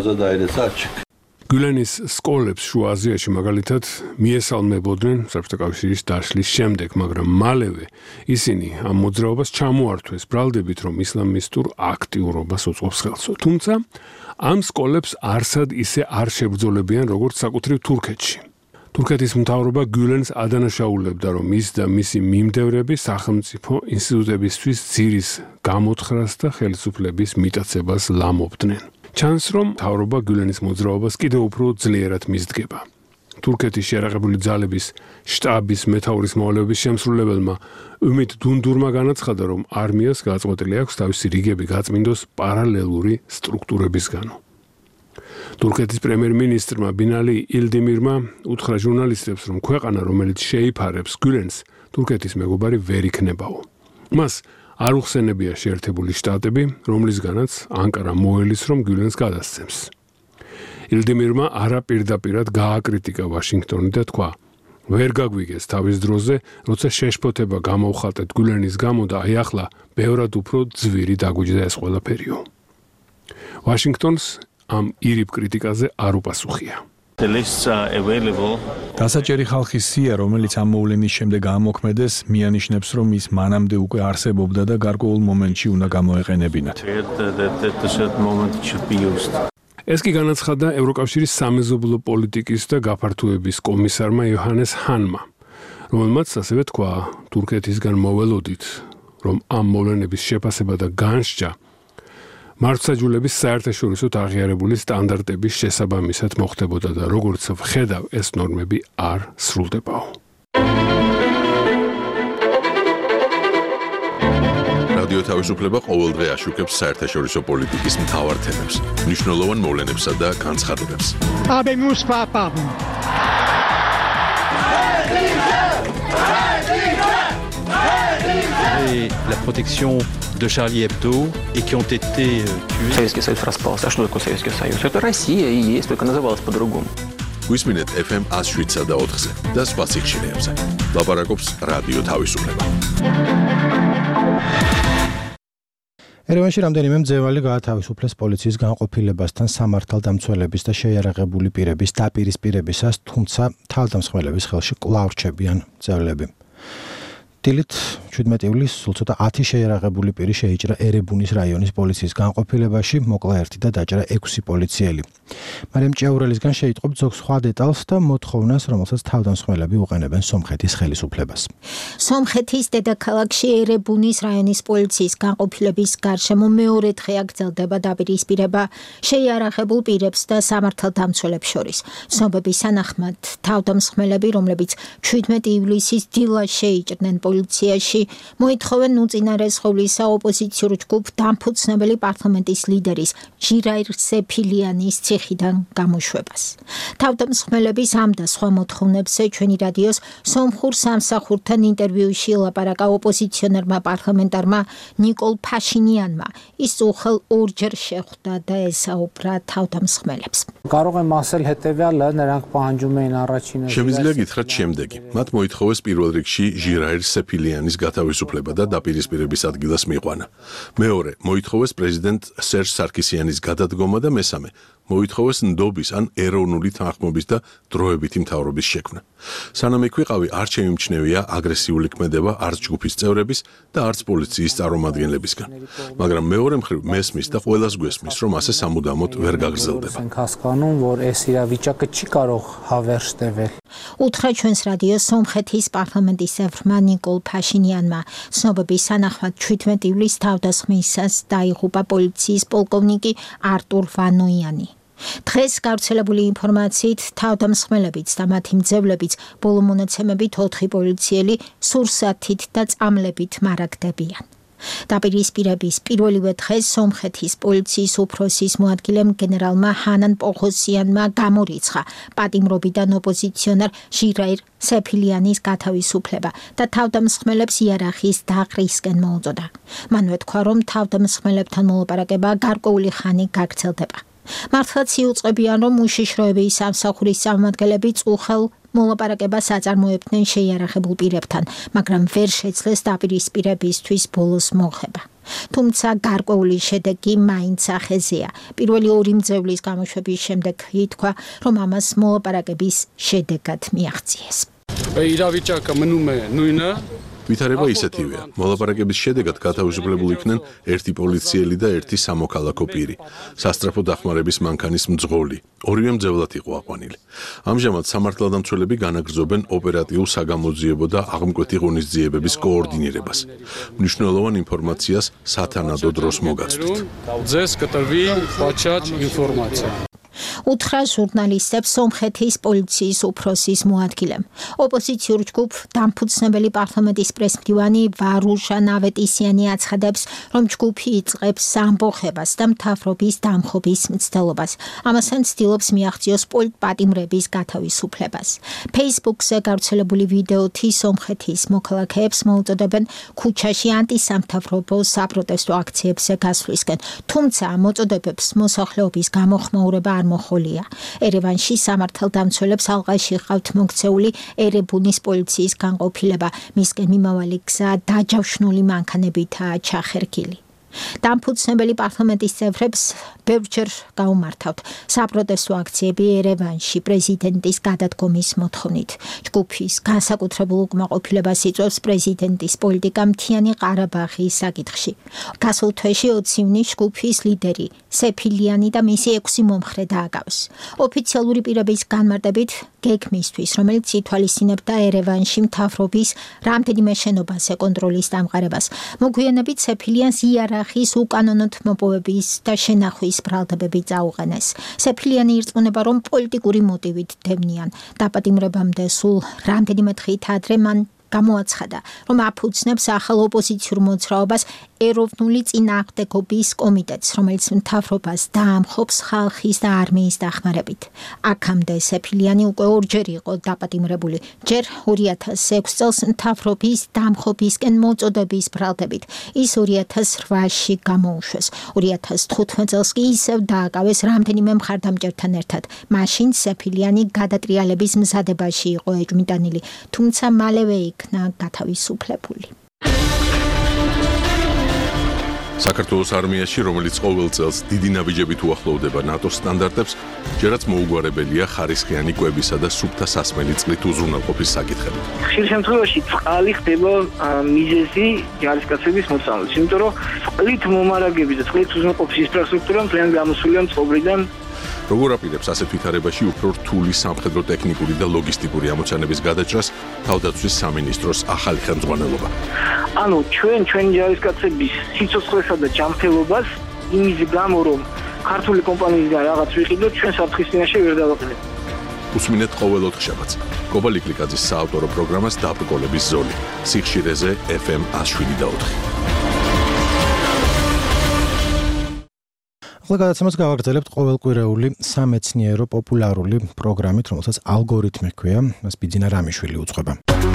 გიულენის სკოლებს შუა აზიაში მაგალითად მიესალმებოდნენ საბჭოთა კავშირის დაშლის შემდეგ, მაგრამ მალევე ისინი ამ მოძრაობას ჩამოართვეს ბრალდებით, რომ ისლამისტურ აქტიურობას უწყობს ხელსო. თუმცა ამ სკოლებს არსად ისე არ შებრძოლებიან, როგორც საკუთრივ თურქეთში. თურქეთის მთავრობა გიულენს ადანაშაულებდა, რომ ის და მისი მიმდევრები სახელმწიფო ინსტიტუტებისთვის ძირის გამოთხრას და ხელისუფლების მიტაცებას ლამობდნენ. ჩანს, რომ მთავრობა გიულენის მოძრაობას კიდევ უფრო ძლიერად მისდგება. თურქეთის შეიარაღებული ძალების შტაბის მეთაურის მოვალეობის შემსრულებელმა უმიდ დუნდურმა განაცხადა, რომ არმიას გაწყვეტილი აქვს თავისი რიგები გაწმინდოს პარალელური სტრუქტურებისგანო. თურქეთის პრემიერ-მინისტრმა ბინალი ილდიმირმა უთხრა ჟურნალისტებს, რომ ქვეყანა, რომელიც შეიფარებს გიულენს, თურქეთის მეგობარი ვერ იქნებაო. მას არ უხსენებია შეერთებული შტატები, რომლისგანაც ანკარა მოელის, რომ გიულენს გადასცემს. ილდიმირმა არაპირდაპირად გააკრიტიკა ვაშინგტონი და თქვა, ვერ გაგვიგეს თავის დროზე, როცა შეშფოთება გამოვხატეთ გულენის გამო და აი ახლა ბევრად უფრო ძვირი დაგვიჯდა ეს ყველაფერიო. ვაშინგტონს ამ ირიბ კრიტიკაზე არ უპასუხია. დასაჭერი ხალხის სია, რომელიც ამ მოვლენის შემდეგ ამოქმედეს, მიანიშნებს, რომ ის მანამდე უკვე არსებობდა და გარკვეულ მომენტში უნდა გამოეყენებინათ. ეს კი განაცხადა ევროკავშირის სამეზობლო პოლიტიკის და გაფართოების კომისარმა იოჰანეს ჰანმა, რომელმაც ასევე თქვა, თურქეთისგან მოველოდით, რომ ამ მოვლენების შეფასება და განსჯა მართლმსაჯულების საერთაშორისო აღიარებული სტანდარტების შესაბამისად მოხდებოდა და როგორც ვხედავ, ეს ნორმები არ სრულდებაო. რადიო თავისუფლება ყოველდღე აშუქებს საერთაშორისო პოლიტიკის მთავარ თემებს, მნიშვნელოვან მოვლენებსა და განცხადებებს. Habemus papam. Et la protection de Charlie Hebdo et qui ont été tués. Советский Союз распался. А что такое Советский Союз? Это Россия и есть, только называлась по-другому. გვისმინეთ эф эм one oh seven და ოთხზე და სხვა სიხშირეებზე. ლაპარაკობს რადიო თავისუფლება. ერევანში რამდენიმე მძევალი გაათავისუფლეს პოლიციის განყოფილებასთან სამართალდამცველების და შეიარაღებული პირების დაპირისპირებისას, თუმცა თავდამსხმელების ხელში კვლავ რჩებიან მძევლები. დილით შვიდმეტი ივლისს სულ ცოტა ათი შეიარაღებული პირი შეიჭრა ერებუნის რაიონის პოლიციის განყოფილებაში, მოკლა ერთი და დაჭრა ექვსი პოლიციელი. მარიამ ჭიაურელისგან შეიტყობ ზოგ სხვა დეტალს და მოთხოვნას, რომელსაც თავდამსხმელები უყენებენ სომხეთის ხელისუფლებას. სომხეთის დედაქალაქში ერებუნის რაიონის პოლიციის განყოფილების გარშემო მეორე დღე აგრძელდება დაპირისპირება შეიარაღებულ პირებს და სამართალდამცველებს შორის. ცნობების თანახმად, თავდამსხმელები, რომლებიც შვიდმეტი ივლისის დილას შეიჭრნენ პოლიციაში, მოითხოვენ უწინარესხული საოპოზიციო ჯგუფ დამფუძნებელი პარლამენტის ლიდერის ჟირაირ სეფილიანის ციხიდან გამოშვებას. თავდამსხმელების ამ და სხვა მოთხოვნებს ჩვენი რადიოს სომხურ სამსახურთან ინტერვიუში ლაპარაკა ოპოზიციონერმა პარლამენტარმა ნიკოლ ფაშინიანმა. ის უხელ ორჯერ შეხვდა და ესაუბრა თავდამსხმელებს. შემიძლია გითხრათ შემდეგი. მათ მოითხოვეს პირველ რიგში ჟირაირ სეფილიანის გათავისუფლება და დაპირისპირების ადგილას მიიყვანა. მეორე, მოითხოვეს პრეზიდენტ სერჟ სარკისიანის გადადგომა და მესამე, მოითხოვეს ნდობის ან ეროვნული თანხმობის და დროებითი მთავრობის შექმნა. სანამ იქ ვიყავი, არ შემიმჩნევია აგრესიული ქმედება არც ჯგუფის წევრების და არც პოლიციის წარმომადგენლებისგან. მაგრამ მეორე მხრივ მესმის და ყველას გვესმის, რომ ასე სამუდამოდ ვერ გაგრძელდება. უთხრა ჩვენს რადიოს სომხეთის პარლამენტის წევრმა ნიკოლ ფაშინიანმა. ცნობების თანახმად შვიდმეტი ივლისს თავდასხმისას დაიღუპა პოლიციის პოლკოვნიკი არტურ ვანოიანი. დღეს გავრცელებული ინფორმაციით თავდამსხმელებიც და მათი მძევლებიც ბოლო მონაცემებით ოთხი პოლიციელი სურსათით და წამლებით მარაგდებიან. დაპირისპირების პირველივე დღეს სომხეთის პოლიციის უფროსის მოადგილემ გენერალმა ჰანან პოხოსიანმა გამორიცხა პატიმრობიდან ოპოზიციონერ ჟირაირ სეფილიანის გათავისუფლება და თავდამსხმელებს იარაღის დაყრისკენ მოუწოდა. მანვე თქვა, რომ თავდამსხმელებთან მოლაპარაკება გარკვეული ხანი გაგრძელდება. მართლაც იუწყებიან, რომ უშიშროების სამსახურის წარმომადგენლები წუხელ მოლაპარაკებას აწარმოებდნენ შეიარაღებულ პირებთან, მაგრამ ვერ შეძლეს დაპირისპირებისთვის ბოლოს მოხება. თუმცა გარკვეული შედეგი მაინც ახეზეა. პირველი ორი მძევლის გამოშვების შემდეგ ითქვა, რომ ამას მოლაპარაკების შედეგად მიაღწიეს. ვითარება ისეთივეა. მოლაპარაკების შედეგად გათავისუფლებული იქნენ ერთი პოლიციელი და ერთი სამოქალაქო პირი. სასტრაფო დახმარების მანქანის მძღოლი. ორივე მძევლად იყო აყვანილი. ამჟამად სამართალდამცველები განაგრძობენ ოპერატიულ საგამოძიებო და აღმკვეთი ღონისძიებების კოორდინირებას. მნიშვნელოვან ინფორმაციას სათანადო დროს მოგაცდით. უთხრა ჟურნალისტებს სომხეთის პოლიციის უფროსის მოადგილემ. ოპოზიციურ ჯგუფ დამფუძნებელი პარლამენტის პრესმდივანი ვარუშა ნავეტისიანი აცხადებს, რომ ჯგუფი იწყებს ამბოხებას და მთავრობის დამხობის მცდელობას. ამასთან ცდილობს მიაღწიოს პოლიტპატიმრების გათავისუფლებას. Facebook-ზე გავრცელებული ვიდეოთი სომხეთის მოქალაქეებს მოუწოდებენ ქუჩაში ანტისამთავრობო საპროტესტო აქციებზე გასვლისკენ. თუმცა მოწოდებებს მოსახლეობის გამოხმაურება არ მოხოლია. ერევანში სამართალდამცველებს ალყაში ყავთ მოქცეული ერებუნის პოლიციის განყოფილება, მისკენ მიმავალი გზა დაჯავშნული მანქანებითაა ჩახერგილი. დამფუძნებელი პარლამენტის წევრებს ბევრჯერ გაუმართავთ საპროტესტო აქციები ერევანში პრეზიდენტის გადადგომის მოთხოვნით. ჯგუფის განსაკუთრებულ უკმაყოფილებას იწვევს პრეზიდენტის პოლიტიკა მთიანი ყარაბაღის საკითხში. გასულ თვეში ოცი ივნისს ჯგუფის ლიდერი სეფილიანი და მისი ექვსი მომხრე დააგავს. ოფიციალური პირების განმარტებით გეგმისთვის, რომელიც ითვალისწინებდა ერევანში მთავრობის რამდენიმე შენობაზე კონტროლის დამყარებას. მოგვიანებით სეფილიანს იარაღის უკანონოდ მოპოვების და შენახვის ბრალდებები წაუყენეს. სეფილიანი ირწმუნება, რომ პოლიტიკური მოტივით დევნიან. დაპატიმრებამდე სულ რამდენიმე დღით ადრე მან გამოაცხადა, რომ აფუძნებს ახალ ოპოზიციურ მოძრაობას ეროვნული წინააღმდეგობის კომიტეტს, რომელიც მთავრობას დაამხობს ხალხის და არმიის დახმარებით. აქამდე სეფილიანი უკვე ორჯერ იყო დაპატიმრებული, ჯერ ორი ათას ექვსი წელს მთავრობის დამხობისკენ მოწოდების ბრალდებით, ის ორი ათას რვაში გამოუშვეს. ორი ათას თხუთმეტ წელს კი ისევ დააკავეს რამდენიმე მხარდამჭერთან ერთად. მაშინ სეფილიანი გადატრიალების მზადებაში იყო ეჭვმიტანილი, თუმცა მალევე იქნა გათავისუფლებული. საქართველოს არმიაში, რომელიც ყოველ წელს დიდი ნაბიჯებით უახლოვდება ნატოს სტანდარტებს, ჯერაც მოუგვარებელია ხარისხიანი კვებისა და სუფთა სასმელი წყლით უზრუნველყოფის საკითხები. ხშირ შემთხვევაში წყალი ხდება მიზეზი ჯარისკაცების მოწამვლის, იმიტომ რომ წყლით მომარაგების და წყლით უზრუნველყოფის ინფრასტრუქტურა მთლიან გამოსულია წყობრიდან. როგორ აპირებს ასეთ ვითარებაში უფრო რთული სამხედრო ტექნიკური და ლოგისტიკური ამოცანების გადაჭრას თავდაცვის სამინისტროს ახალი ხელმძღვანელობა? ანუ ჩვენ ჩვენი ჯარისკაცების სიცოცხლესა და ჯანმრთელობას იმის გამო, რომ ქართული კომპანიისგან რაღაც ვიყიდოთ, ჩვენ საფრთხის წინაშე ვერ დავაყენებთ. უსმინეთ ყოველ ოთხშაბათს კობა ლიკლიკაძის საავტორო პროგრამას დაბრკოლების ზოლი სიხშირეზე ეფ ემ εκατო შვიდ და ოთხი. ახლა გადაცემას გავაგრძელებთ ყოველკვირეული სამეცნიერო პოპულარული პროგრამით, რომელსაც ალგორითმი ჰქვია, მას ბიძინა რამიშვილი უძღვება.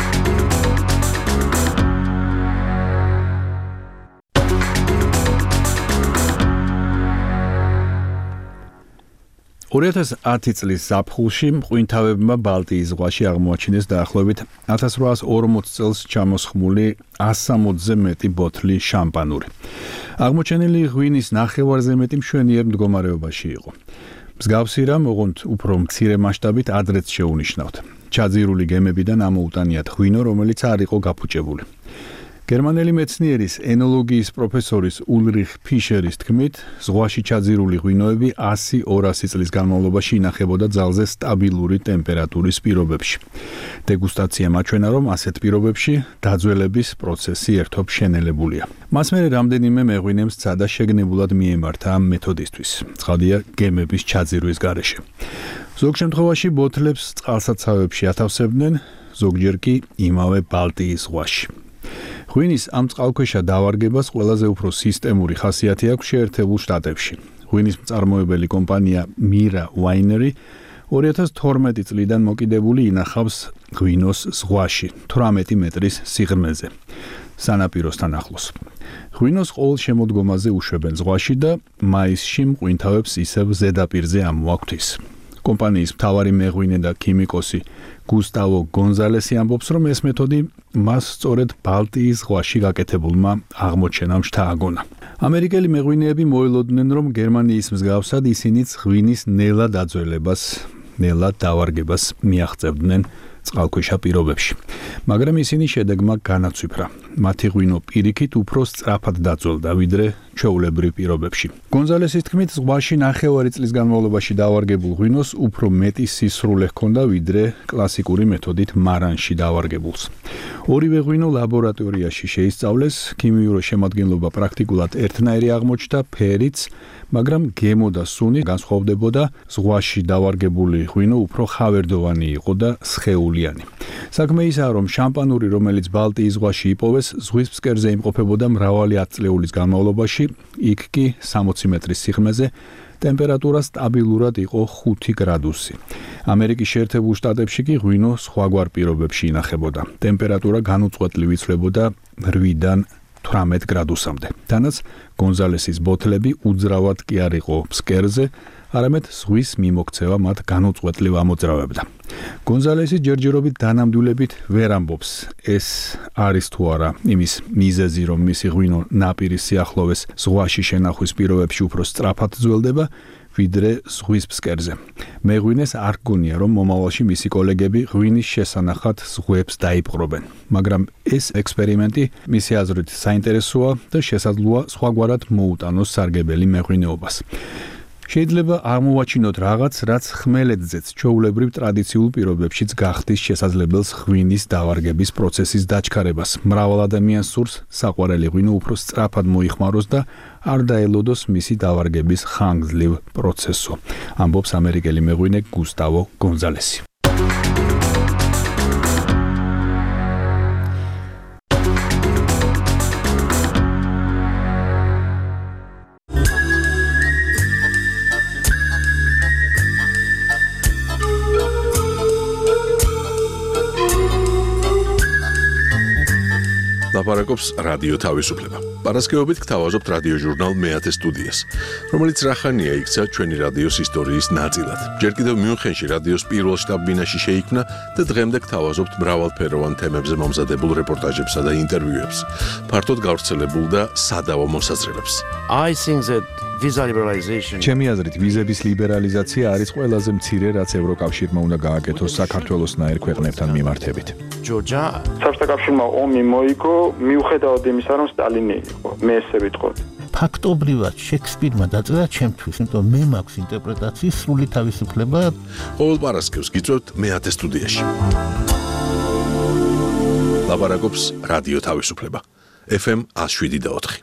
ორი ათას ათი წლის ზაფხულში მღვინთავებმა ბალტიის ზღვაში აღმოაჩინეს დაახლოებით ათას რვაას ორმოც წელს ჩამოსხმული ას სამოცზე მეტი ბოთლი შამპანური. აღმოჩენილი ღვინის ნახევარზე მეტი მშვენიერ მდგომარეობაში იყო. მსგავსი რამ, ოღონდ უფრო მცირე მასშტაბით ადრეც შეუნიშნავთ. ჩაძირული გემებიდან ამოუტანიათ ღვინო, რომელიც არ იყო გაფუჭებული. გერმანელი მეცნიერის ენოლოგიის პროფესორის ულრიხ ფიშერის თქმით, ზღვაში ჩაძირული ღვინოები ასი ორასი წლის განმავლობაში ინახებოდა ძალზე სტაბილური ტემპერატურის პირობებში. დეგუსტაცია მაჩვენა, რომ ასეთ პირობებში დაძველების პროცესი ერთობ შენელებულია. მას მერე რამდენიმე მეღვინემ სცადა შეგნებულად მიემართა ამ მეთოდისთვის. ცხადია, გემების ჩაძირვის გარეშე. ზოგ შემთხვევაში ბოთლებს წყალსაცავებში ათავსებდნენ, ზოგჯერ კი იმავე ბალტიის ზღვაში. ღვინის ამ წყალქვეშა დავარგებას ყველაზე უფრო სისტემური ხასიათი აქვს შეერთებულ შტატებში. ღვინის მწარმოებელი კომპანია მირა ვაინერი ორი ათას თორმეტი წლიდან მოკიდებული ინახავს ღვინოს ზღვაში, თვრამეტი მეტრის სიღრმეზე, სანაპიროსთან ახლოს. ღვინოს ყოველ შემოდგომაზე უშვებენ ზღვაში და მაისში მღვინთავებს ისევ ზედაპირზე ამოაქვთ. კომპანიის მთავარი მეღვინე და ქიმიკოსი გუსტავო გონზალესი ამბობს, რომ ეს მეთოდი მას სწორედ ბალტიის ზღვაში გაკეთებულმა აღმოჩენამ შთააგონა. ამერიკელი მეღვინეები მოელოდნენ, რომ გერმანიის მსგავსად ისინიც ღვინის ნელა დაძველებას, ნელა დავარგებას მიაღწევდნენ წყალქვეშა პირობებში. მაგრამ ისინი შედეგმა განაცვიფრა. მათი ღვინო პირიქით უფრო სწრაფად დაძველდა, ვიდრე ჩვეულებრივ პირობებში. გონზალესის თქმით, ზღვაში ნახევარი წლის განმავლობაში დავარგებულ ღვინოს უფრო მეტი სისრულე ჰქონდა, ვიდრე კლასიკური მეთოდით მარანში დავარგებულს. ორივე ღვინო ლაბორატორიაში შეისწავლეს, ქიმიური შემადგენლობა პრაქტიკულად ერთნაირი აღმოჩნდა, ფერიც, მაგრამ გემო და სუნი განსხვავდებოდა, ზღვაში დავარგებული ღვინო უფრო ხავერდოვანი იყო და სხეულიანი. საქმე ისაა, რომ შამპანური, რომელიც ბალტიის ზღვაში იპოვეს, ზღვის ფსკერზე იმყოფებოდა მრავალი ათწლეულის განმავლობაში, იქ კი სამოცი მეტრის სიღრმეზე ტემპერატურა სტაბილურად იყო ხუთი გრადუსი. ამერიკის შეერთებულ შტატებში კი ღვინო სხვაგვარ პირობებში ინახებოდა. ტემპერატურა განუწყვეტლივ იცვლებოდა რვიდან თვრამეტ გრადუსამდე. თანაც გონზალესის ბოთლები უძრავად კი არ იყო ფსკერზე, არამედ ზღვის მიმოქცევა მათ განუწყვეტლივ ამოძრავებდა. გონზალესი ჯერჯერობით დანამდვილებით ვერ ამბობს, ეს არის თუ არა იმის მიზეზი, რომ მისი ღვინო ნაპირის სიახლოვეს ზღვაში შენახვის პირობებში უფრო სწრაფად ძველდება, ვიდრე ზღვის ფსკერზე. მეღვინეს არ გონია, რომ მომავალში მისი კოლეგები ღვინის შესანახად ზღვებს დაიპყრობენ, მაგრამ ეს ექსპერიმენტი მისი აზრით საინტერესოა და შესაძლოა სხვაგვარად მოუტანოს სარგებელი მეღვინეობას. შეიძლება აღმოვაჩინოთ რაღაც, რაც ხმელეთზეც ჩვეულებრივ ტრადიციულ პირობებშიც გახდის შესაძლებელს ღვინის დავარგების პროცესის დაჩქარებას. მრავალ ადამიანს სურს საყვარელი ღვინო უფრო სწრაფად მოიხმაროს და არ დაელოდოს მისი დავარგების ხანგრძლივ პროცესო. ამბობს ამერიკელი მეღვინე გუსტავო გონზალესი. ლაპარაკობს რადიო თავისუფლება. პარასკევობით გთავაზობთ რადიო ჟურნალ მეათე სტუდიას, რომელიც რახანია იქცა ჩვენი რადიოს ისტორიის ნაწილად. ჯერ კიდევ მიუნხენში რადიოს პირველ შტაბ-ბინაში შეიქმნა და დღემდე გთავაზობთ მრავალფეროვან თემებზე მომზადებულ რეპორტაჟებსა და ინტერვიუებს. ფართოდ გავრცელებულ და სადავო მოსაზრებებს. I think that visa liberalization ჩემი აზრით ვიზების ლიბერალიზაცია არის ყველაზე მცირე, რაც ევროკავშირმა უნდა გააკეთოს საქართველოსნაირ ქვეყნებთან მიმართებით. Georgia საბჭოთა კავშირმა ომი მოიგო მიუხედავად იმისა, რომ სტალინი იყო. მე ესე ვიტყოდი. ფაქტობრივად შექსპირმა დაწერა ჩემთვის, იმიტომ მე მაქვს ინტერპრეტაციის სრული თავისუფლება. ყოველ პარასკევს გიწევთ მეათე სტუდიაში. ლაპარაკობს რადიო თავისუფლება. ეფ ემ one oh seven point four.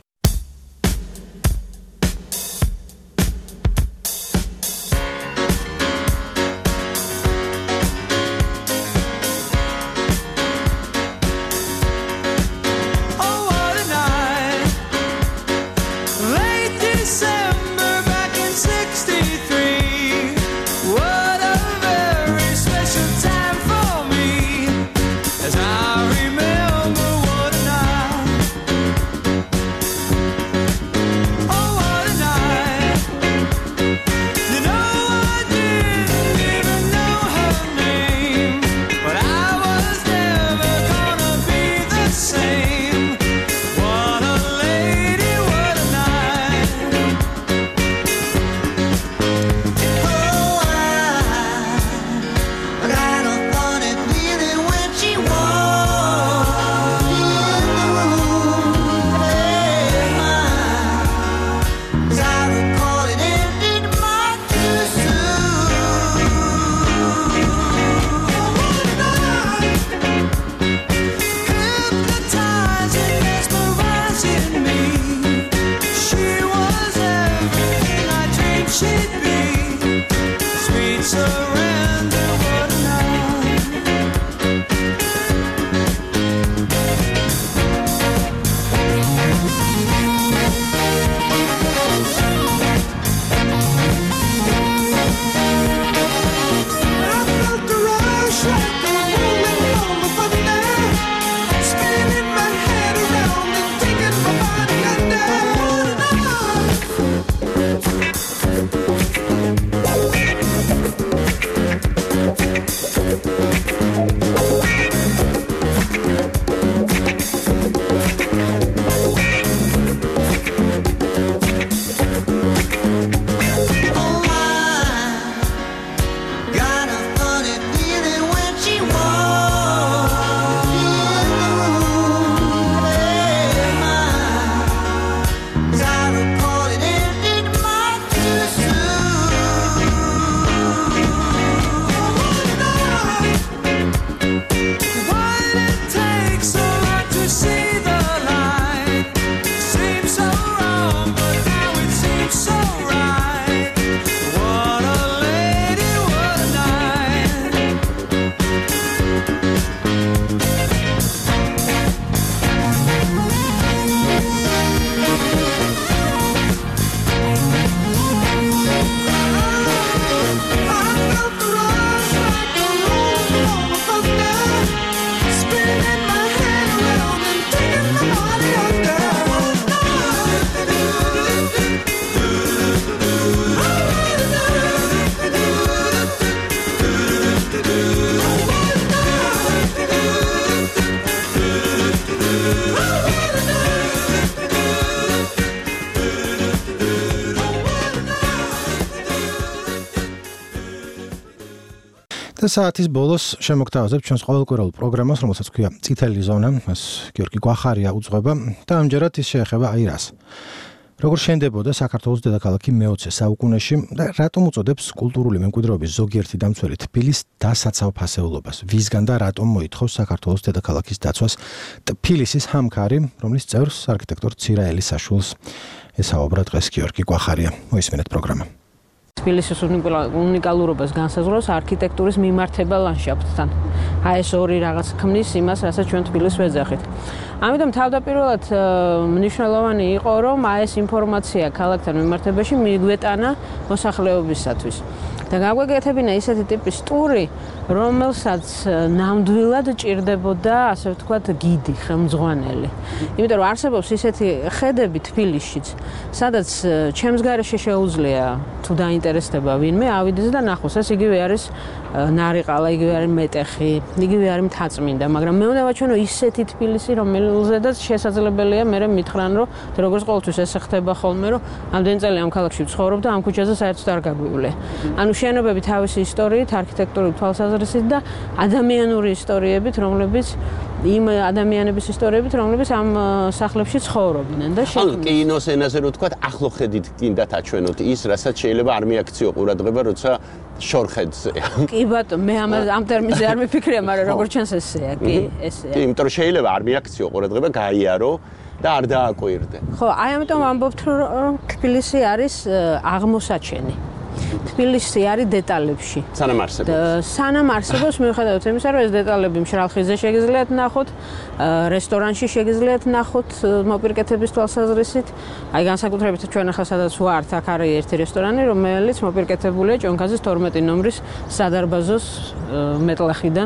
და საათის ბოლოს შემოგთავაზებ ჩვენს ყოველკვირეულ პროგრამას, რომელსაც ქვია წითელი ზონა, ეს გიორგი გვახარია უძღვება და ამჯერად ის შეეხება აი რას. როგორ შენდებოდა საქართველოს დედაქალაქი მეოცე საუკუნეში და რატომ უწოდებს კულტურული მემკვიდრეობის ზოგიერთი დამცველი თბილისს დასაცავ ფასეულობას, ვისგან და რატომ მოითხოვს საქართველოს დედაქალაქის დაცვას თბილისის ჰამქარი, რომლის წევრს არქიტექტორ ცირა ელისაშვილს ესაუბრა დღეს გიორგი გვახარია. მოისმინეთ პროგრამა. თბილისის უნიკალურობას განსაზღვრავს არქიტექტურის მიმართება ლანდშაფტთან. აი ეს ორი რაღაც ქმნის იმას, რასაც ჩვენ თბილისს ვეძახით. ამიტომ თავდაპირველად მნიშვნელოვანი იყო, რომ აი ეს ინფორმაცია ქალაქთან მიმართებაში მიგვეტანა მოსახლეობისათვის. და გაგვეკეთებინა ისეთი ტიპის ტური, რომელსაც ნამდვილად ჭირდებოდა, ასე ვთქვათ, გიდი, ხელმძღვანელი. იმიტომ რომ არსებობს ისეთი ხედები თბილისშიც, სადაც ჩემს გარეშე შეუძლია თუ დაინტერესდება ვინმე ავიდეს და ნახოს, ეს იგივე არის ნარიყალა, იგივე არის მეტეხი, იგივე არის მთაწმინდა, მაგრამ მე უნდა ვაჩვენო ისეთი თბილისი, რომელზედაც შესაძლებელია მე მითხრან, რომ როგორც ყოველთვის ესე ხდება ხოლმე, რომ ამდენი წელი ამ ქალაქში ვცხოვრობ და ამ ქუჩაზე საერთოდ არ გაგვივლე. ანუ შენობები თავისი ისტორიით, არქიტექტურული თვალსაზრისით და ადამიანური ისტორიებით, რომლებიც იმ ადამიანების ისტორიებით, რომლებიც ამ სახლებში ცხოვრობდნენ და ანუ კინოს ენაზე რო თქვა, ახლო ხედით კიდათ აჩვენოთ ის, რასაც შეიძლება არ მიაქციო ყურადღება, როცა შორხედზეა. კი ბატონო, მე ამ ამ ტერმინზე არ მიფიქრია, მაგრამ როგორც ჩანს ესეა, კი, ესეა. კი, იმიტომ რომ შეიძლება არ მიაქციო ყურადღება, გაიარო და არ დააკვირდე. ხო, აი ამიტომ ამბობთ, რომ თბილისი არის აღმოსაჩენი. თბილისი არის დეტალებში. სანამ არსებობს. სანამ არსებობს, მიუხედავად იმისა, რომ ეს დეტალები მშრალ ხიზე შეგიძლიათ ნახოთ, რესტორანში შეგიძლიათ ნახოთ მოპირკეთების თვალსაზრისით. აი განსაკუთრებით ჩვენ ახლა სადაც ვართ, აქ არის ერთი რესტორანი, რომელიც მოპირკეთებულია ჭონქაძის თორმეტი ნომრის სადარბაზოს მეტლახიდან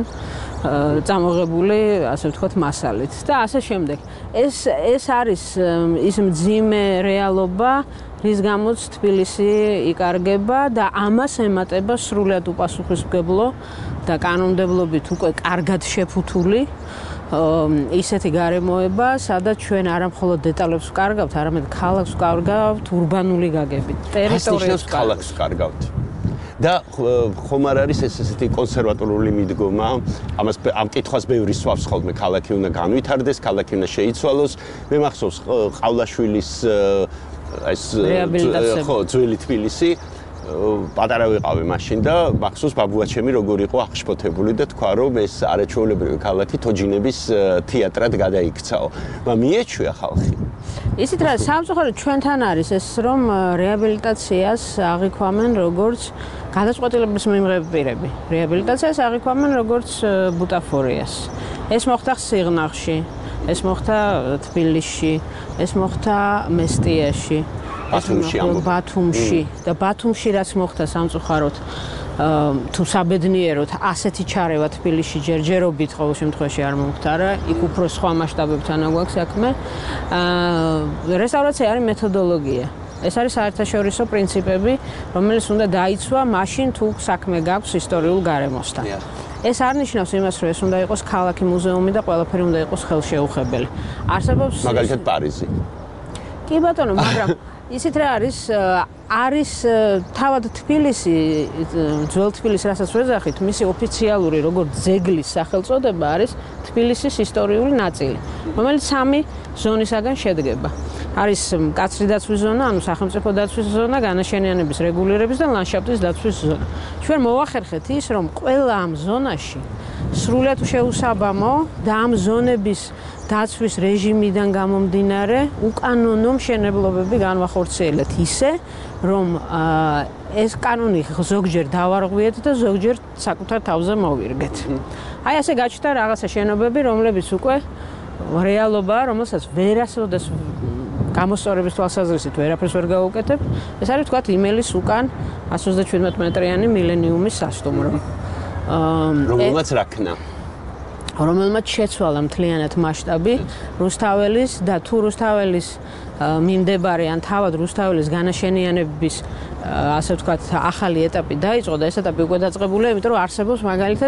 წამოღებული, ასე ვთქვათ, მასალით და ასე შემდეგ. ეს ეს არის ის მძიმე რეალობა, რის გამოც თბილისი იკარგება და ამას ემატება სრულად უპასუხისმგებლო და კანონმდებლობით უკვე კარგად შეფუთული ისეთი გარემოება, სადაც ჩვენ არა მხოლოდ დეტალებს ვკარგავთ, არამედ ქალაქს ვკარგავთ ურბანული გაგებით, ტერიტორიებს ქალაქს ვკარგავთ. და ხომ არ არის ეს ესეთი კონსერვატორული მიდგომა, ამას ამ კითხვას ბევრი სვავს ხოლმე, ქალაქი უნდა განვითარდეს, ქალაქი უნდა შეიცვალოს. მე მახსოვს ყავლაშვილის ეს ხო ძველი თბილისი პატარა ვიყავი მაშინ და მახსოვს ბაბუაჩემი როგორ იყო აღშფოთებული და თქვა რომ ეს არაჩვეულებრივი ქალაქი თოჯინების თეატრად გადაიქცაო. მაგრამ მიეჩვია ხალხი. ისიც რა სამწუხაროდ ჩვენთან არის ეს რომ რეაბილიტაციას აღიქვამენ როგორც გადაწყვეტილების მიმღები პირები. რეაბილიტაციას აღიქვამენ როგორც ბუტაფორიას. ეს მოხდა სიღნაღში, ეს მოხდა თბილისში, ეს მოხდა მესტიაში, ბათუმში, ბათუმში და ბათუმში რაც მოხდა სამწუხაროდ თუ საბედნიეროდ ასეთი ჩარევა თბილისში ჯერჯერობით ყოველ შემთხვევაში არ მომხდარა, იქ უფრო სხვა მასშტაბებთან აგვაქვს საქმე. რესტავრაცია არის მეთოდოლოგია. ეს არის საერთაშორისო პრინციპები, რომელიც უნდა დაიცვა მაშინ თუ საქმე გაქვს ისტორიულ გარემოსთან. ეს არ ნიშნავს იმას, რომ ეს უნდა იყოს ქალაქი მუზეუმი და ყველაფერი უნდა იყოს ხელშეუხებელი. არსებობს მაგალითად პარიზი. კი ბატონო, მაგრამ ისიც რა არის არის თავად თბილისი, ძველ თბილისი, რასაც ვეძახით, მისი ოფიციალური როგორც ძეგლის სახელწოდება არის თბილისის ისტორიული ნაწილი, რომელიც სამი ზონისაგან შედგება. არის მკაცრი დაცვის ზონა, ანუ სახელმწიფო დაცვის ზონა, განაშენიანების რეგულირების და ლანდშაფტის დაცვის ზონა. ჩვენ მოვახერხეთ ის, რომ ყველა ამ ზონაში სრულად შეუსაბამო და ამ ზონების დაცვის რეჟიმიდან გამომდინარე უკანონო მშენებლობები განვახორციელეთ ისე, რომ ეს კანონი ზოგჯერ დავარღვიეთ და ზოგჯერ საკუთარ თავზე მოვირგეთ. აი ასე გაჩნდა რაღაცა შენობები, რომლებიც უკვე რეალობაა, რომელსაც ვერასოდეს გამოსწორების თვალსაზრისით ვერაფერს ვერ გავუკეთებ. ეს არის თქვათ იმელის უკან εκατს ოცდაშვიდმეტ მეტრიანი მილენიუმის სასტუმრო. რომელმაც რაქნა რომელმაც შეცვალა მთლიანად მასშტაბი რუსთაველის და თუ რუსთაველის მიმდებარე ან თავად რუსთაველის განაშენიანების ასე ვთქვათ ახალი ეტაპი დაიწყო და ეს ეტაპი უკვე დაწყებულია, იმიტომ რომ არსებობს მაგალითად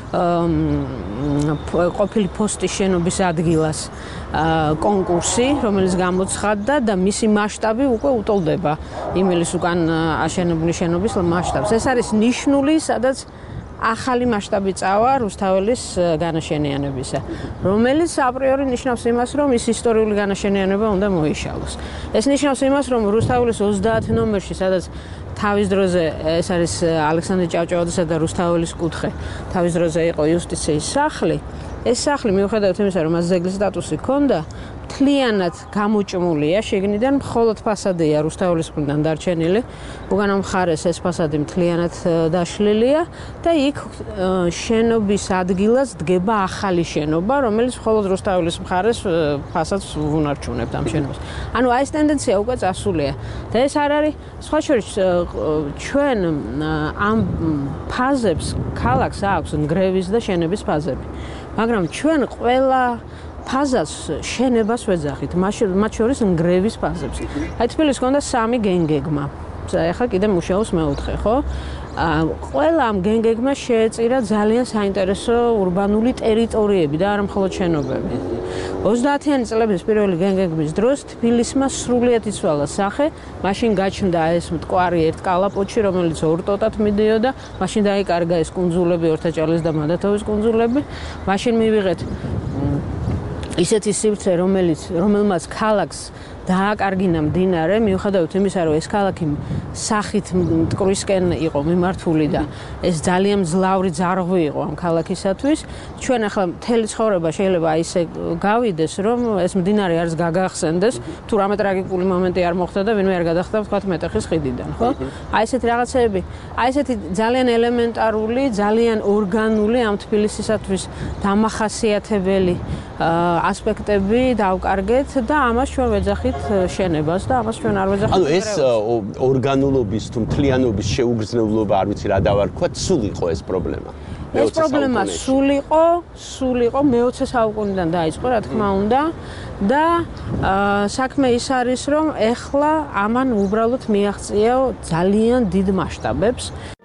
ყოფილი პოსტის შენობის ადგილას კონკურსი, რომელიც გამოცხადდა და მისი მასშტაბი უკვე უტოლდება იმელის უკან აშენებული შენობის მასშტაბს. ეს არის ნიშნული, სადაც ახალი მასშტაბი წავა რუსთაველის განაშენიანებისა, რომელიც აპრიორი ნიშნავს იმას, რომ ის ისტორიული განაშენიანება უნდა მოიშალოს. ეს ნიშნავს იმას, რომ რუსთაველის ოცდაათი ნომერში, სადაც თავის დროზე ეს არის ალექსანდრე ჭავჭავაძისა და რუსთაველის კუთხე, თავის დროზე იყო იუსტიციის სახლი. ეს სახლი მიუხედავად იმისა, რომ მას ძეგლის სტატუსი ჰქონდა, მთლიანად გამოჭმულია, შიგნიდან მხოლოდ ფასადია რუსთაველის მხრიდან დარჩენილი. უგანო მხარეს ეს ფასადი მთლიანად დაშლილია და იქ შენობის ადგილას დგება ახალი შენობა, რომელიც მხოლოდ რუსთაველის მხარეს ფასადს უნარჩუნებთ ამ შენობას. ანუ აი ეს ტენდენცია უკვე წასულია და ეს არ არის სხვა შორის ჩვენ ამ ფაზებს ქალაქს აქვს ნგრევის და შენების ფაზები. მაგრამ ჩვენ ყველა ფაზას შენებას ვეძახით, მათ შორის ნგრევის ფაზებს. აი თბილისს ჰქონდა სამი გენგეგმა. ეხლა კიდე მუშაობს მეოთხე, ხო? ყველა ამ გენგეგმა შეეწირა ძალიან საინტერესო урბანული ტერიტორიები და არა მხოლოდ შენობები. ოცდაათიანი წლების პირველი გენგეგმის დროს თბილისმა სრულიად იცვალა სახე, მაშინ გაჩნდა ეს მტკვარი ერთ კალაპოტში, რომელიც ორ ტოტად მიდიოდა, მაშინ დაიკარგა ეს კუნძულები, ორთაჭალის და მადათოვის კუნძულები, მაშინ მივიღეთ ისეთი სივრცე, რომელიც რომელმაც ქალაქს დააკარგინა მდინარე, მიუხედავად იმისა, რომ ეს ქალაქი სახით მტკვრისკენ იყო მიმართული და ეს ძალიან მძლავრი ძარღვი იყო ამ ქალაქისათვის. ჩვენ ახლა მთელი ცხოვრება შეიძლება ისე გავიდეს, რომ ეს მდინარე არც გაგახსენდეს, თუ რამე ტრაგიკული მომენტი არ მოხდა და ვინმე არ გადახდა, ვთქვათ, მეტეხის ხიდიდან, ხო? აი ესეთი რაღაცეები, აი ესეთი ძალიან ელემენტარული, ძალიან ორგანული ამ თბილისისათვის დამახასიათებელი ასპექტები დავკარგეთ და ამას ჩვენ ვეძახით შენებას და ამას ჩვენ არ ვეძახით. ანუ ეს ორგანულობის თუ მთლიანობის შეუგრძნებლობა, არ ვიცი რა დავარქვათ, სულ იყო ეს პრობლემა. ეს პრობლემა სულ იყო, სულ იყო მეოცე საუკუნიდან დაიწყო, რა თქმა უნდა და საქმე ის არის, რომ ეხლა ამან უბრალოდ მიაღწია ძალიან დიდ მასშტაბებს.